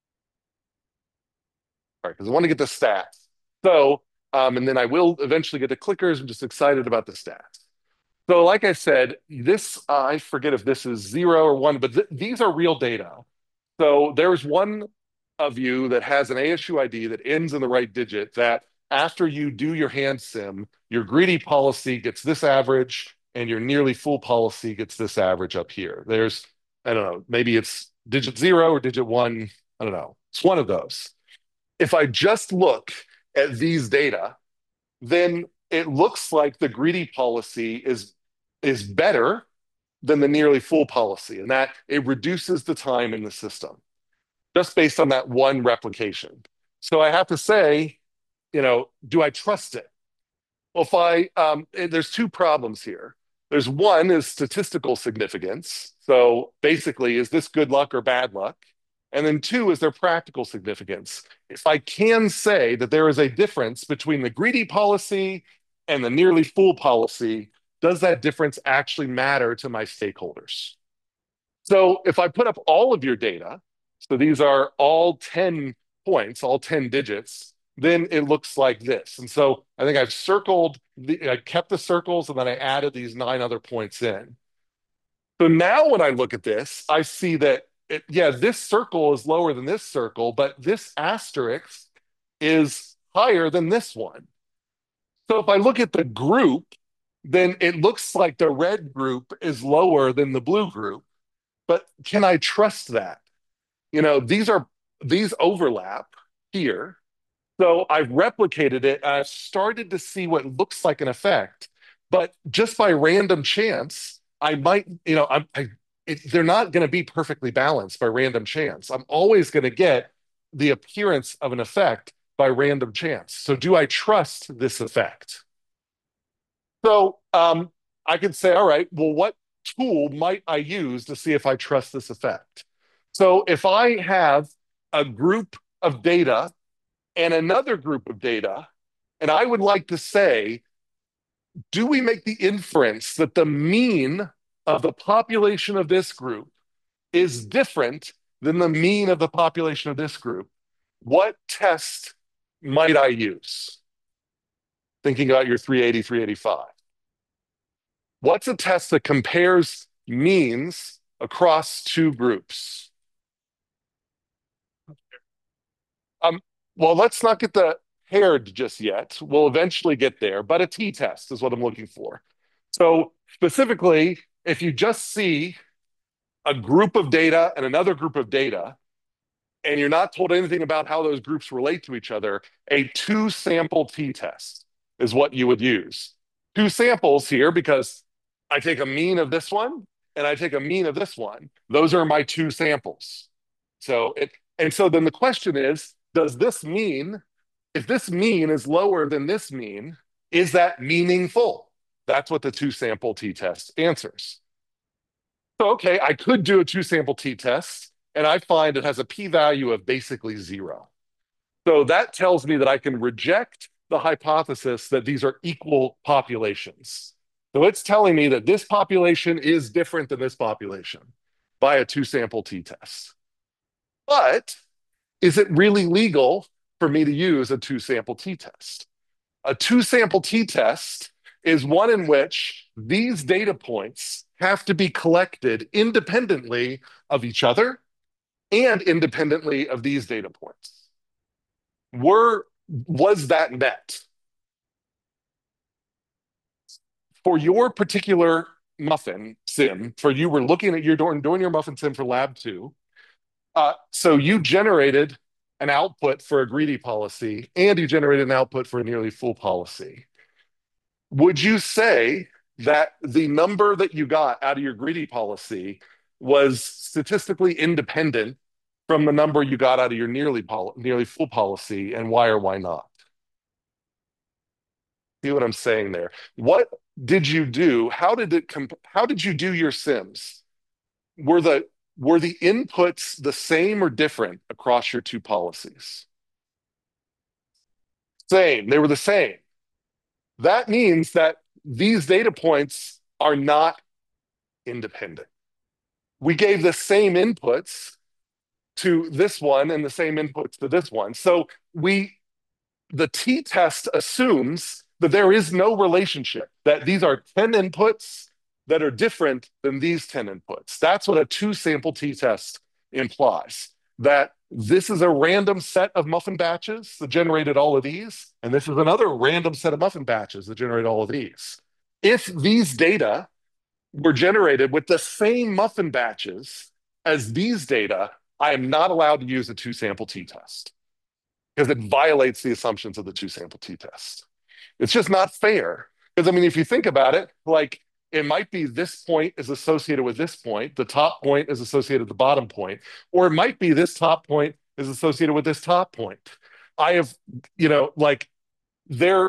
All right, because I want to get the stats. So, and then I will eventually get the clickers. I'm just excited about the stats. So, like I said, this, I forget if this is 0 or 1, but these are real data. So there's one of you that has an ASU ID that ends in the right digit, that after you do your hand sim, your greedy policy gets this average and your nearly full policy gets this average up here. There's, I don't know, maybe it's digit 0 or digit 1. I don't know. It's one of those. If I just look at these data, then it looks like the greedy policy is better than the nearly full policy, and that it reduces the time in the system just based on that one replication. So I have to say, do I trust it? Well, there's two problems here. There's one is statistical significance. So basically, is this good luck or bad luck? And then two is their practical significance. If I can say that there is a difference between the greedy policy and the nearly full policy, does that difference actually matter to my stakeholders? So if I put up all of your data, so these are all 10 points, all 10 digits, then it looks like this. And so I think I kept the circles and then I added these 9 other points in. So now when I look at this, I see that, this circle is lower than this circle, but this asterisk is higher than this one. So if I look at the group, then it looks like the red group is lower than the blue group. But can I trust that? These overlap here. So I've replicated it and I've started to see what looks like an effect. But just by random chance, I might, they're not going to be perfectly balanced by random chance. I'm always going to get the appearance of an effect by random chance. So do I trust this effect? So I could say, all right, well, what tool might I use to see if I trust this effect? So if I have a group of data and another group of data, and I would like to say, do we make the inference that the mean of the population of this group is different than the mean of the population of this group? What test might I use? Thinking about your 380, 385. What's a test that compares means across two groups? Well, let's not get the paired just yet. We'll eventually get there, but a t-test is what I'm looking for. So specifically, if you just see a group of data and another group of data, and you're not told anything about how those groups relate to each other, a two-sample t-test is what you would use. Two samples here because I take a mean of this one and I take a mean of this one. Those are my two samples. So then the question is, does this mean, if this mean is lower than this mean, is that meaningful? That's what the two-sample t-test answers. So, okay, I could do a two-sample t-test, and I find it has a p-value of basically 0. So that tells me that I can reject the hypothesis that these are equal populations. So it's telling me that this population is different than this population by a two-sample t-test. But is it really legal for me to use a two-sample t-test? A two-sample t-test is one in which these data points have to be collected independently of each other and independently of these data points. Was that met? For your particular muffin sim, for you were looking at doing your muffin sim for lab 2, so you generated an output for a greedy policy and you generated an output for a nearly full policy. Would you say that the number that you got out of your greedy policy was statistically independent from the number you got out of your nearly full policy, and why or why not? See what I'm saying there? What did you do? How did you do your sims? Were the inputs the same or different across your two policies? Same. They were the same. That means that these data points are not independent. We gave the same inputs to this one and the same inputs to this one. So the t-test assumes that there is no relationship, that these are 10 inputs that are different than these 10 inputs. That's what a two-sample t-test implies. that this is a random set of muffin batches that generated all of these, and this is another random set of muffin batches that generate all of these. If these data were generated with the same muffin batches as these data, I am not allowed to use a two-sample t-test because it violates the assumptions of the two-sample t-test. It's just not fair. Because, I mean, if you think about it, like it might be this point is associated with this point, the top point is associated with the bottom point, or it might be this top point is associated with this top point. I have, like there,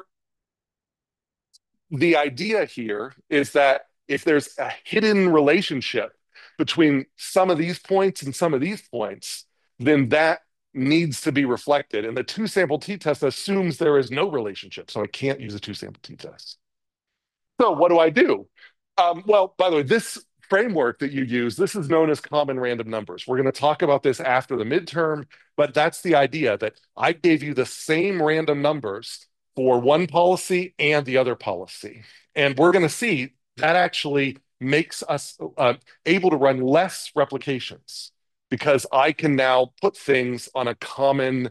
the idea here is that if there's a hidden relationship between some of these points and some of these points, then that needs to be reflected. And the two sample t-test assumes there is no relationship, so I can't use a two sample t-test. So what do I do? Well, by the way, this framework that you use, this is known as common random numbers. We're going to talk about this after the midterm, but that's the idea that I gave you the same random numbers for one policy and the other policy. And we're going to see that actually makes us able to run less replications because I can now put things on a common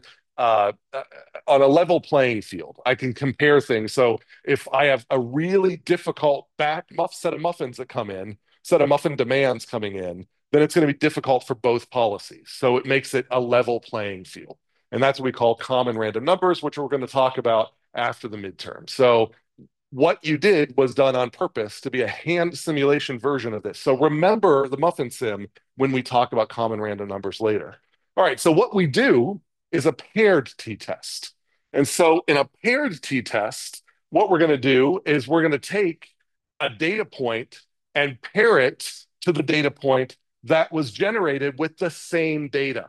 on a level playing field. I can compare things. So if I have a really difficult set of muffins that come in, set of muffin demands coming in, then it's going to be difficult for both policies. So it makes it a level playing field. And that's what we call common random numbers, which we're going to talk about after the midterm. So what you did was done on purpose to be a hand simulation version of this. So remember the muffin sim when we talk about common random numbers later. All right, so what we do is a paired t-test. And so in a paired t-test, what we're going to do is we're going to take a data point and pair it to the data point that was generated with the same data.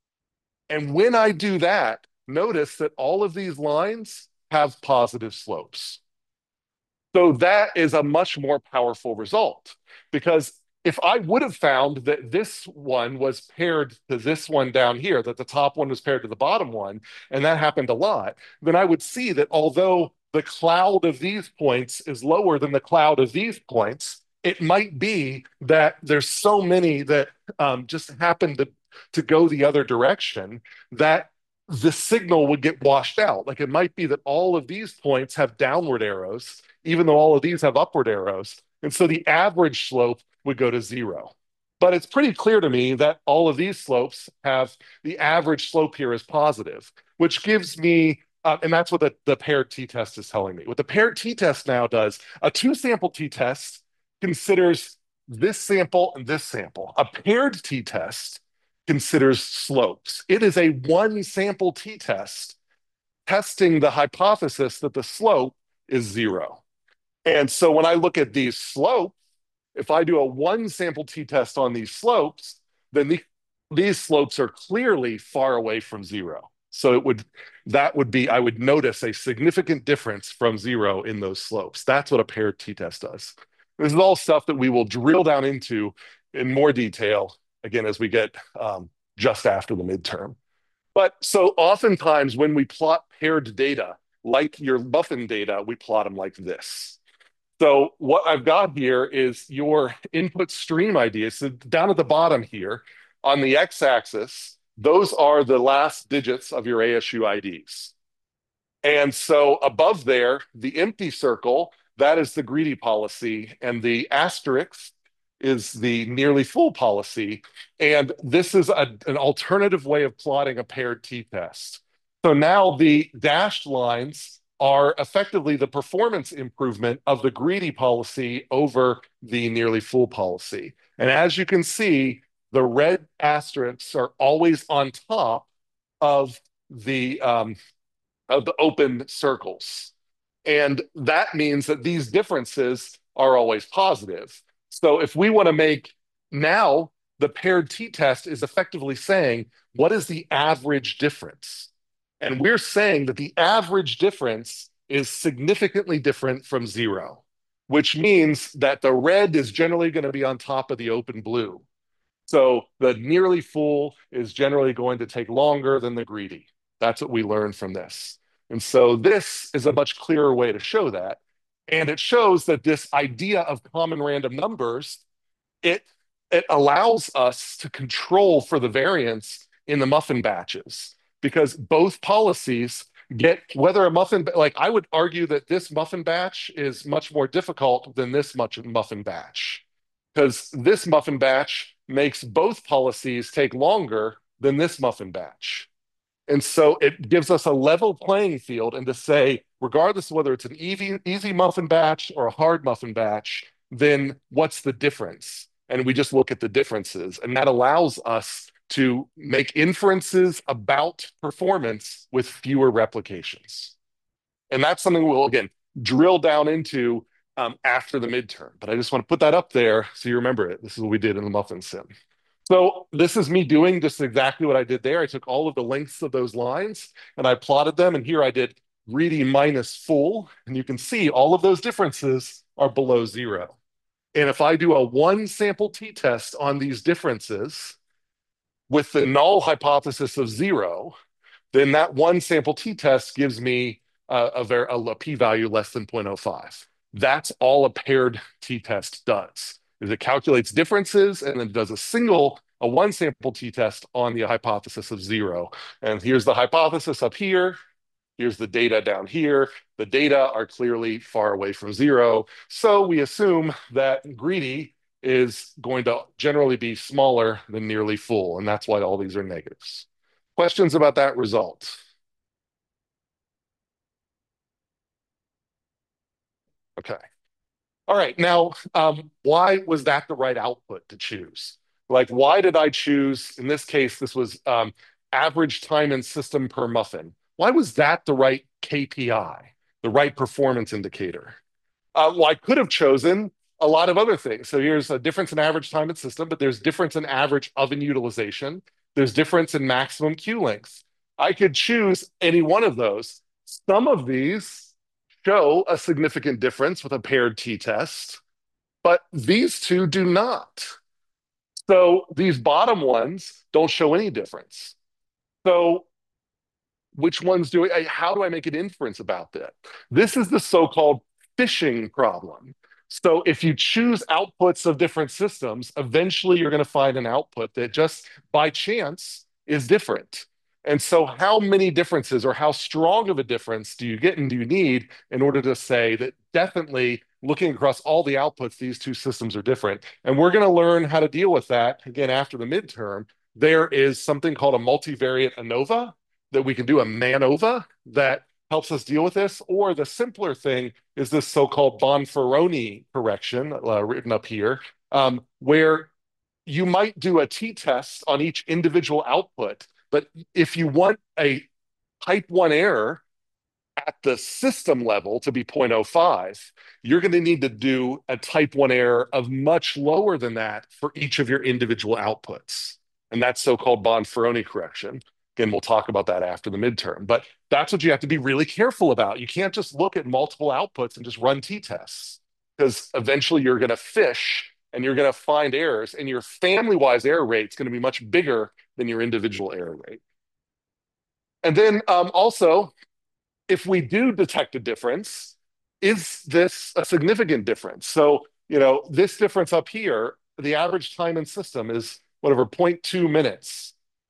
And when I do that, notice that all of these lines have positive slopes. So that is a much more powerful result because if I would have found that this one was paired to this one down here, that the top one was paired to the bottom one, and that happened a lot, then I would see that although the cloud of these points is lower than the cloud of these points, it might be that there's so many that just happen to go the other direction that the signal would get washed out. Like it might be that all of these points have downward arrows, even though all of these have upward arrows. And so the average slope would go to 0. But it's pretty clear to me that all of these slopes have the average slope here is positive, which gives me, and that's what the paired t-test is telling me. What the paired t-test now does, a two-sample t-test considers this sample and this sample. A paired t-test considers slopes. It is a one-sample t-test testing the hypothesis that the slope is 0. And so when I look at these slopes, if I do a one-sample t-test on these slopes, then these slopes are clearly far away from 0. So I would notice a significant difference from 0 in those slopes. That's what a paired t-test does. This is all stuff that we will drill down into in more detail, again, as we get just after the midterm. But so oftentimes when we plot paired data, like your muffin data, we plot them like this. So what I've got here is your input stream ID. So down at the bottom here on the x-axis, those are the last digits of your ASU IDs. And so above there, the empty circle, that is the greedy policy, and the asterisk is the nearly full policy. And this is an alternative way of plotting a paired t-test. So now the dashed lines are effectively the performance improvement of the greedy policy over the nearly full policy. And as you can see, the red asterisks are always on top of the open circles. And that means that these differences are always positive. So if we want to make now the paired t-test is effectively saying, what is the average difference? And we're saying that the average difference is significantly different from 0, which means that the red is generally going to be on top of the open blue. So the nearly full is generally going to take longer than the greedy. That's what we learned from this. And so this is a much clearer way to show that. And it shows that this idea of common random numbers, it allows us to control for the variance in the muffin batches because both policies get whether a muffin, like I would argue that this muffin batch is much more difficult than this much muffin batch because this muffin batch makes both policies take longer than this muffin batch. And so it gives us a level playing field and to say, regardless of whether it's an easy muffin batch or a hard muffin batch, then what's the difference? And we just look at the differences. And that allows us to make inferences about performance with fewer replications. And that's something we'll, again, drill down into after the midterm. But I just want to put that up there so you remember it. This is what we did in the muffin sim. So this is me doing just exactly what I did there. I took all of the lengths of those lines and I plotted them. And here I did greedy minus full. And you can see all of those differences are below zero. And if I do a one sample t-test on these differences with the null hypothesis of zero, then that one sample t-test gives me a p-value less than 0.05. That's all a paired t-test does, is it calculates differences and then does a one sample t-test on the hypothesis of zero. And here's the hypothesis up here. Here's the data down here. The data are clearly far away from zero. So we assume that greedy is going to generally be smaller than nearly full. And that's why all these are negatives. Questions about that result? Okay. All right. Now, why was that the right output to choose? Like, why did I choose, in this case, this was average time in system per muffin. Why was that the right KPI, the right performance indicator? Well, I could have chosen a lot of other things. So here's a difference in average time in system, but there's difference in average oven utilization. There's difference in maximum queue length. I could choose any one of those. Some of these show a significant difference with a paired t-test, but these two do not. So these bottom ones don't show any difference. So which ones do I, how do I make an inference about that? This is the so-called fishing problem. So if you choose outputs of different systems, eventually you're going to find an output that just by chance is different. And so how many differences or how strong of a difference do you get and do you need in order to say that definitely looking across all the outputs, these two systems are different? And we're going to learn how to deal with that again after the midterm. There is something called a multivariate ANOVA that we can do a MANOVA that helps us deal with this, or the simpler thing is this so-called Bonferroni correction written up here, where you might do a t-test on each individual output, but if you want a type 1 error at the system level to be 0.05, you're going to need to do a type 1 error of much lower than that for each of your individual outputs. And that's so-called Bonferroni correction. Again, we'll talk about that after the midterm, but that's what you have to be really careful about. You can't just look at multiple outputs and just run t-tests because eventually you're going to fish and you're going to find errors, and your family-wise error rate is going to be much bigger than your individual error rate. And then also, if we do detect a difference, is this a significant difference? So, this difference up here, the average time in system is whatever, 0.2 minutes.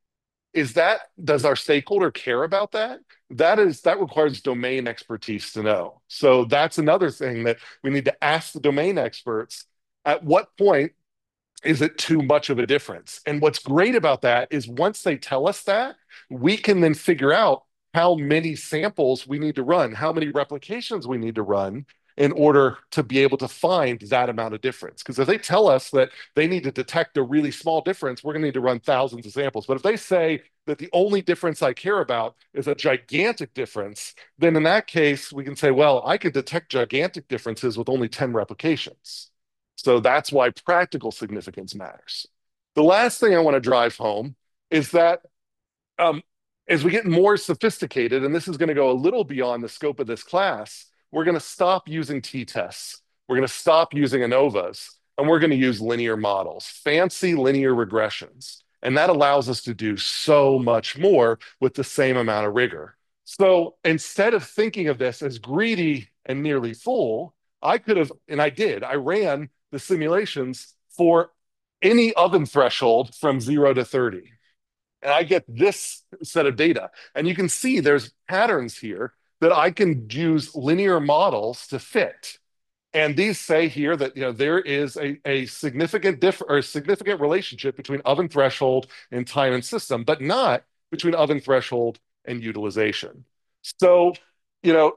Does our stakeholder care about that? That requires domain expertise to know. So that's another thing that we need to ask the domain experts, at what point is it too much of a difference? And what's great about that is once they tell us that, we can then figure out how many samples we need to run, how many replications we need to run in order to be able to find that amount of difference. Because if they tell us that they need to detect a really small difference, we're going to need to run thousands of samples. But if they say that the only difference I care about is a gigantic difference, then in that case, we can say, well, I can detect gigantic differences with only 10 replications. So that's why practical significance matters. The last thing I want to drive home is that as we get more sophisticated, and this is going to go a little beyond the scope of this class, we're going to stop using t-tests. We're going to stop using ANOVAs, and we're going to use linear models, fancy linear regressions. And that allows us to do so much more with the same amount of rigor. So instead of thinking of this as greedy and nearly full, I could have, and I did, I ran the simulations for any oven threshold from 0 to 30. and I get this set of data. And you can see there's patterns here that I can use linear models to fit. And these say here that there is a significant relationship between oven threshold and time and system, but not between oven threshold and utilization. So, you know,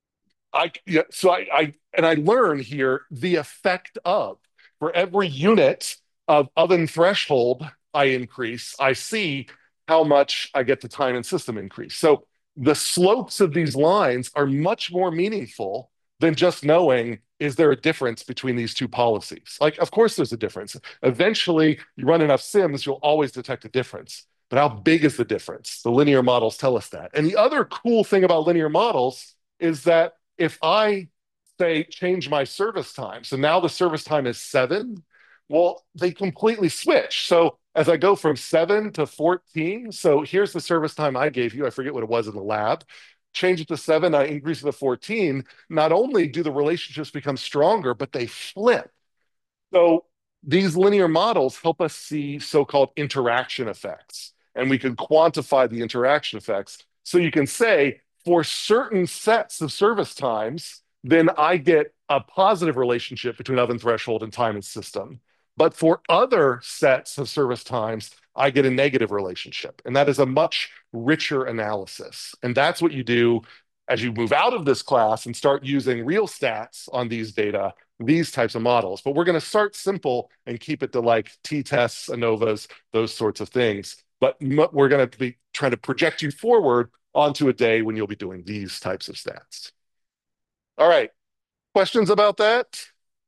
I learn here the effect of, for every unit of oven threshold I increase, I see how much I get the time and system increase. So the slopes of these lines are much more meaningful than just knowing, is there a difference between these two policies? Like, of course there's a difference. Eventually, you run enough sims, you'll always detect a difference. But how big is the difference? The linear models tell us that. And the other cool thing about linear models is that if I say change my service time, so now the service time is 7, well, they completely switch. So as I go from 7 to 14, so here's the service time I gave you. I forget what it was in the lab. Change it to 7, I increase it to 14. Not only do the relationships become stronger, but they flip. So these linear models help us see so-called interaction effects, and we can quantify the interaction effects. So you can say, for certain sets of service times, then I get a positive relationship between oven threshold and time and system. But for other sets of service times, I get a negative relationship. And that is a much richer analysis. And that's what you do as you move out of this class and start using real stats on these data, these types of models. But we're going to start simple and keep it to like t-tests, ANOVAs, those sorts of things. But we're going to be trying to project you forward onto a day when you'll be doing these types of stats. All right. Questions about that?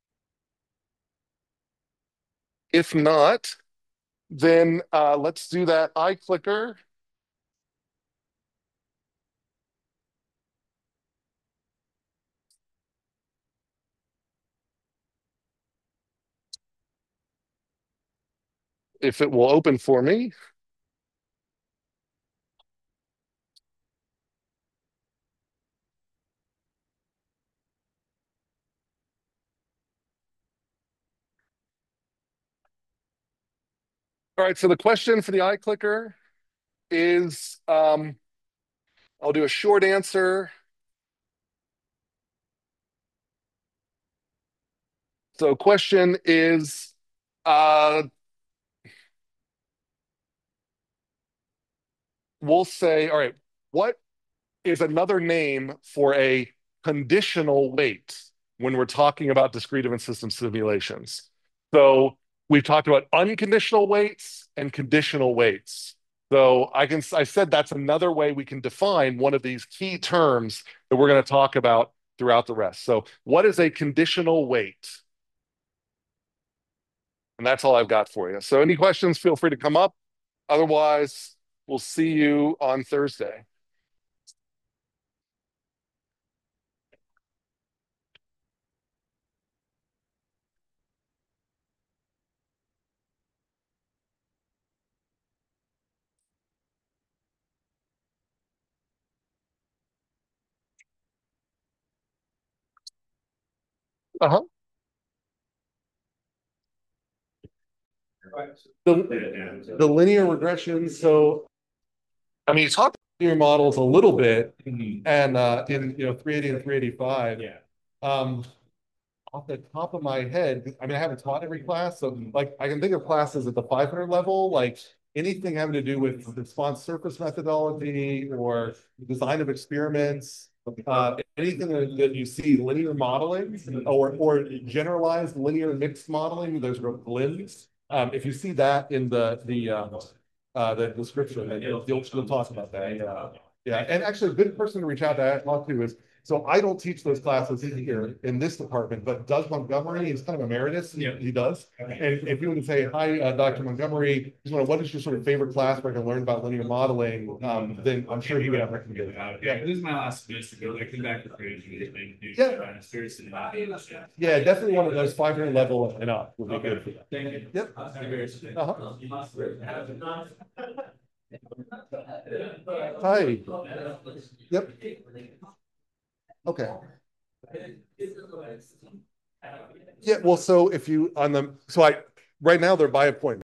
If not, then let's do that iClicker. If it will open for me. All right, so the question for the iClicker is, I'll do a short answer. So question is, we'll say, all right, what is another name for a conditional weight when we're talking about discrete event system simulations? So we've talked about unconditional weights and conditional weights. So I said that's another way we can define one of these key terms that we're going to talk about throughout the rest. So what is a conditional weight? And that's all I've got for you. So any questions, feel free to come up. Otherwise, we'll see you on Thursday. Uh-huh. The linear regression. So, I mean, you talked about linear models a little bit, and in 380 and 385. Yeah. Off the top of my head, I mean, I haven't taught every class, so like I can think of classes at the 500 level, like anything having to do with response surface methodology or design of experiments, anything that you see linear modeling or generalized linear mixed modeling, those are GLIMs. If you see that in the description, you'll talk about that. Yeah, and actually, a good person to reach out to talk to is, so I don't teach those classes here in this department, but Doug Montgomery is kind of emeritus. Yeah. He does. And if you were to say, hi, Dr. Montgomery, what is your sort of favorite class where I can learn about linear modeling? Then I'm sure he would have recommended it. Yeah, this is my last semester. I came back for creative. Yeah. Seriously. Yeah, definitely one of those 500 level and up would be good for you. Thank you. Yep. Hi. Yep. Okay. Yeah, well, so if you on the, so I, right now they're by appointment.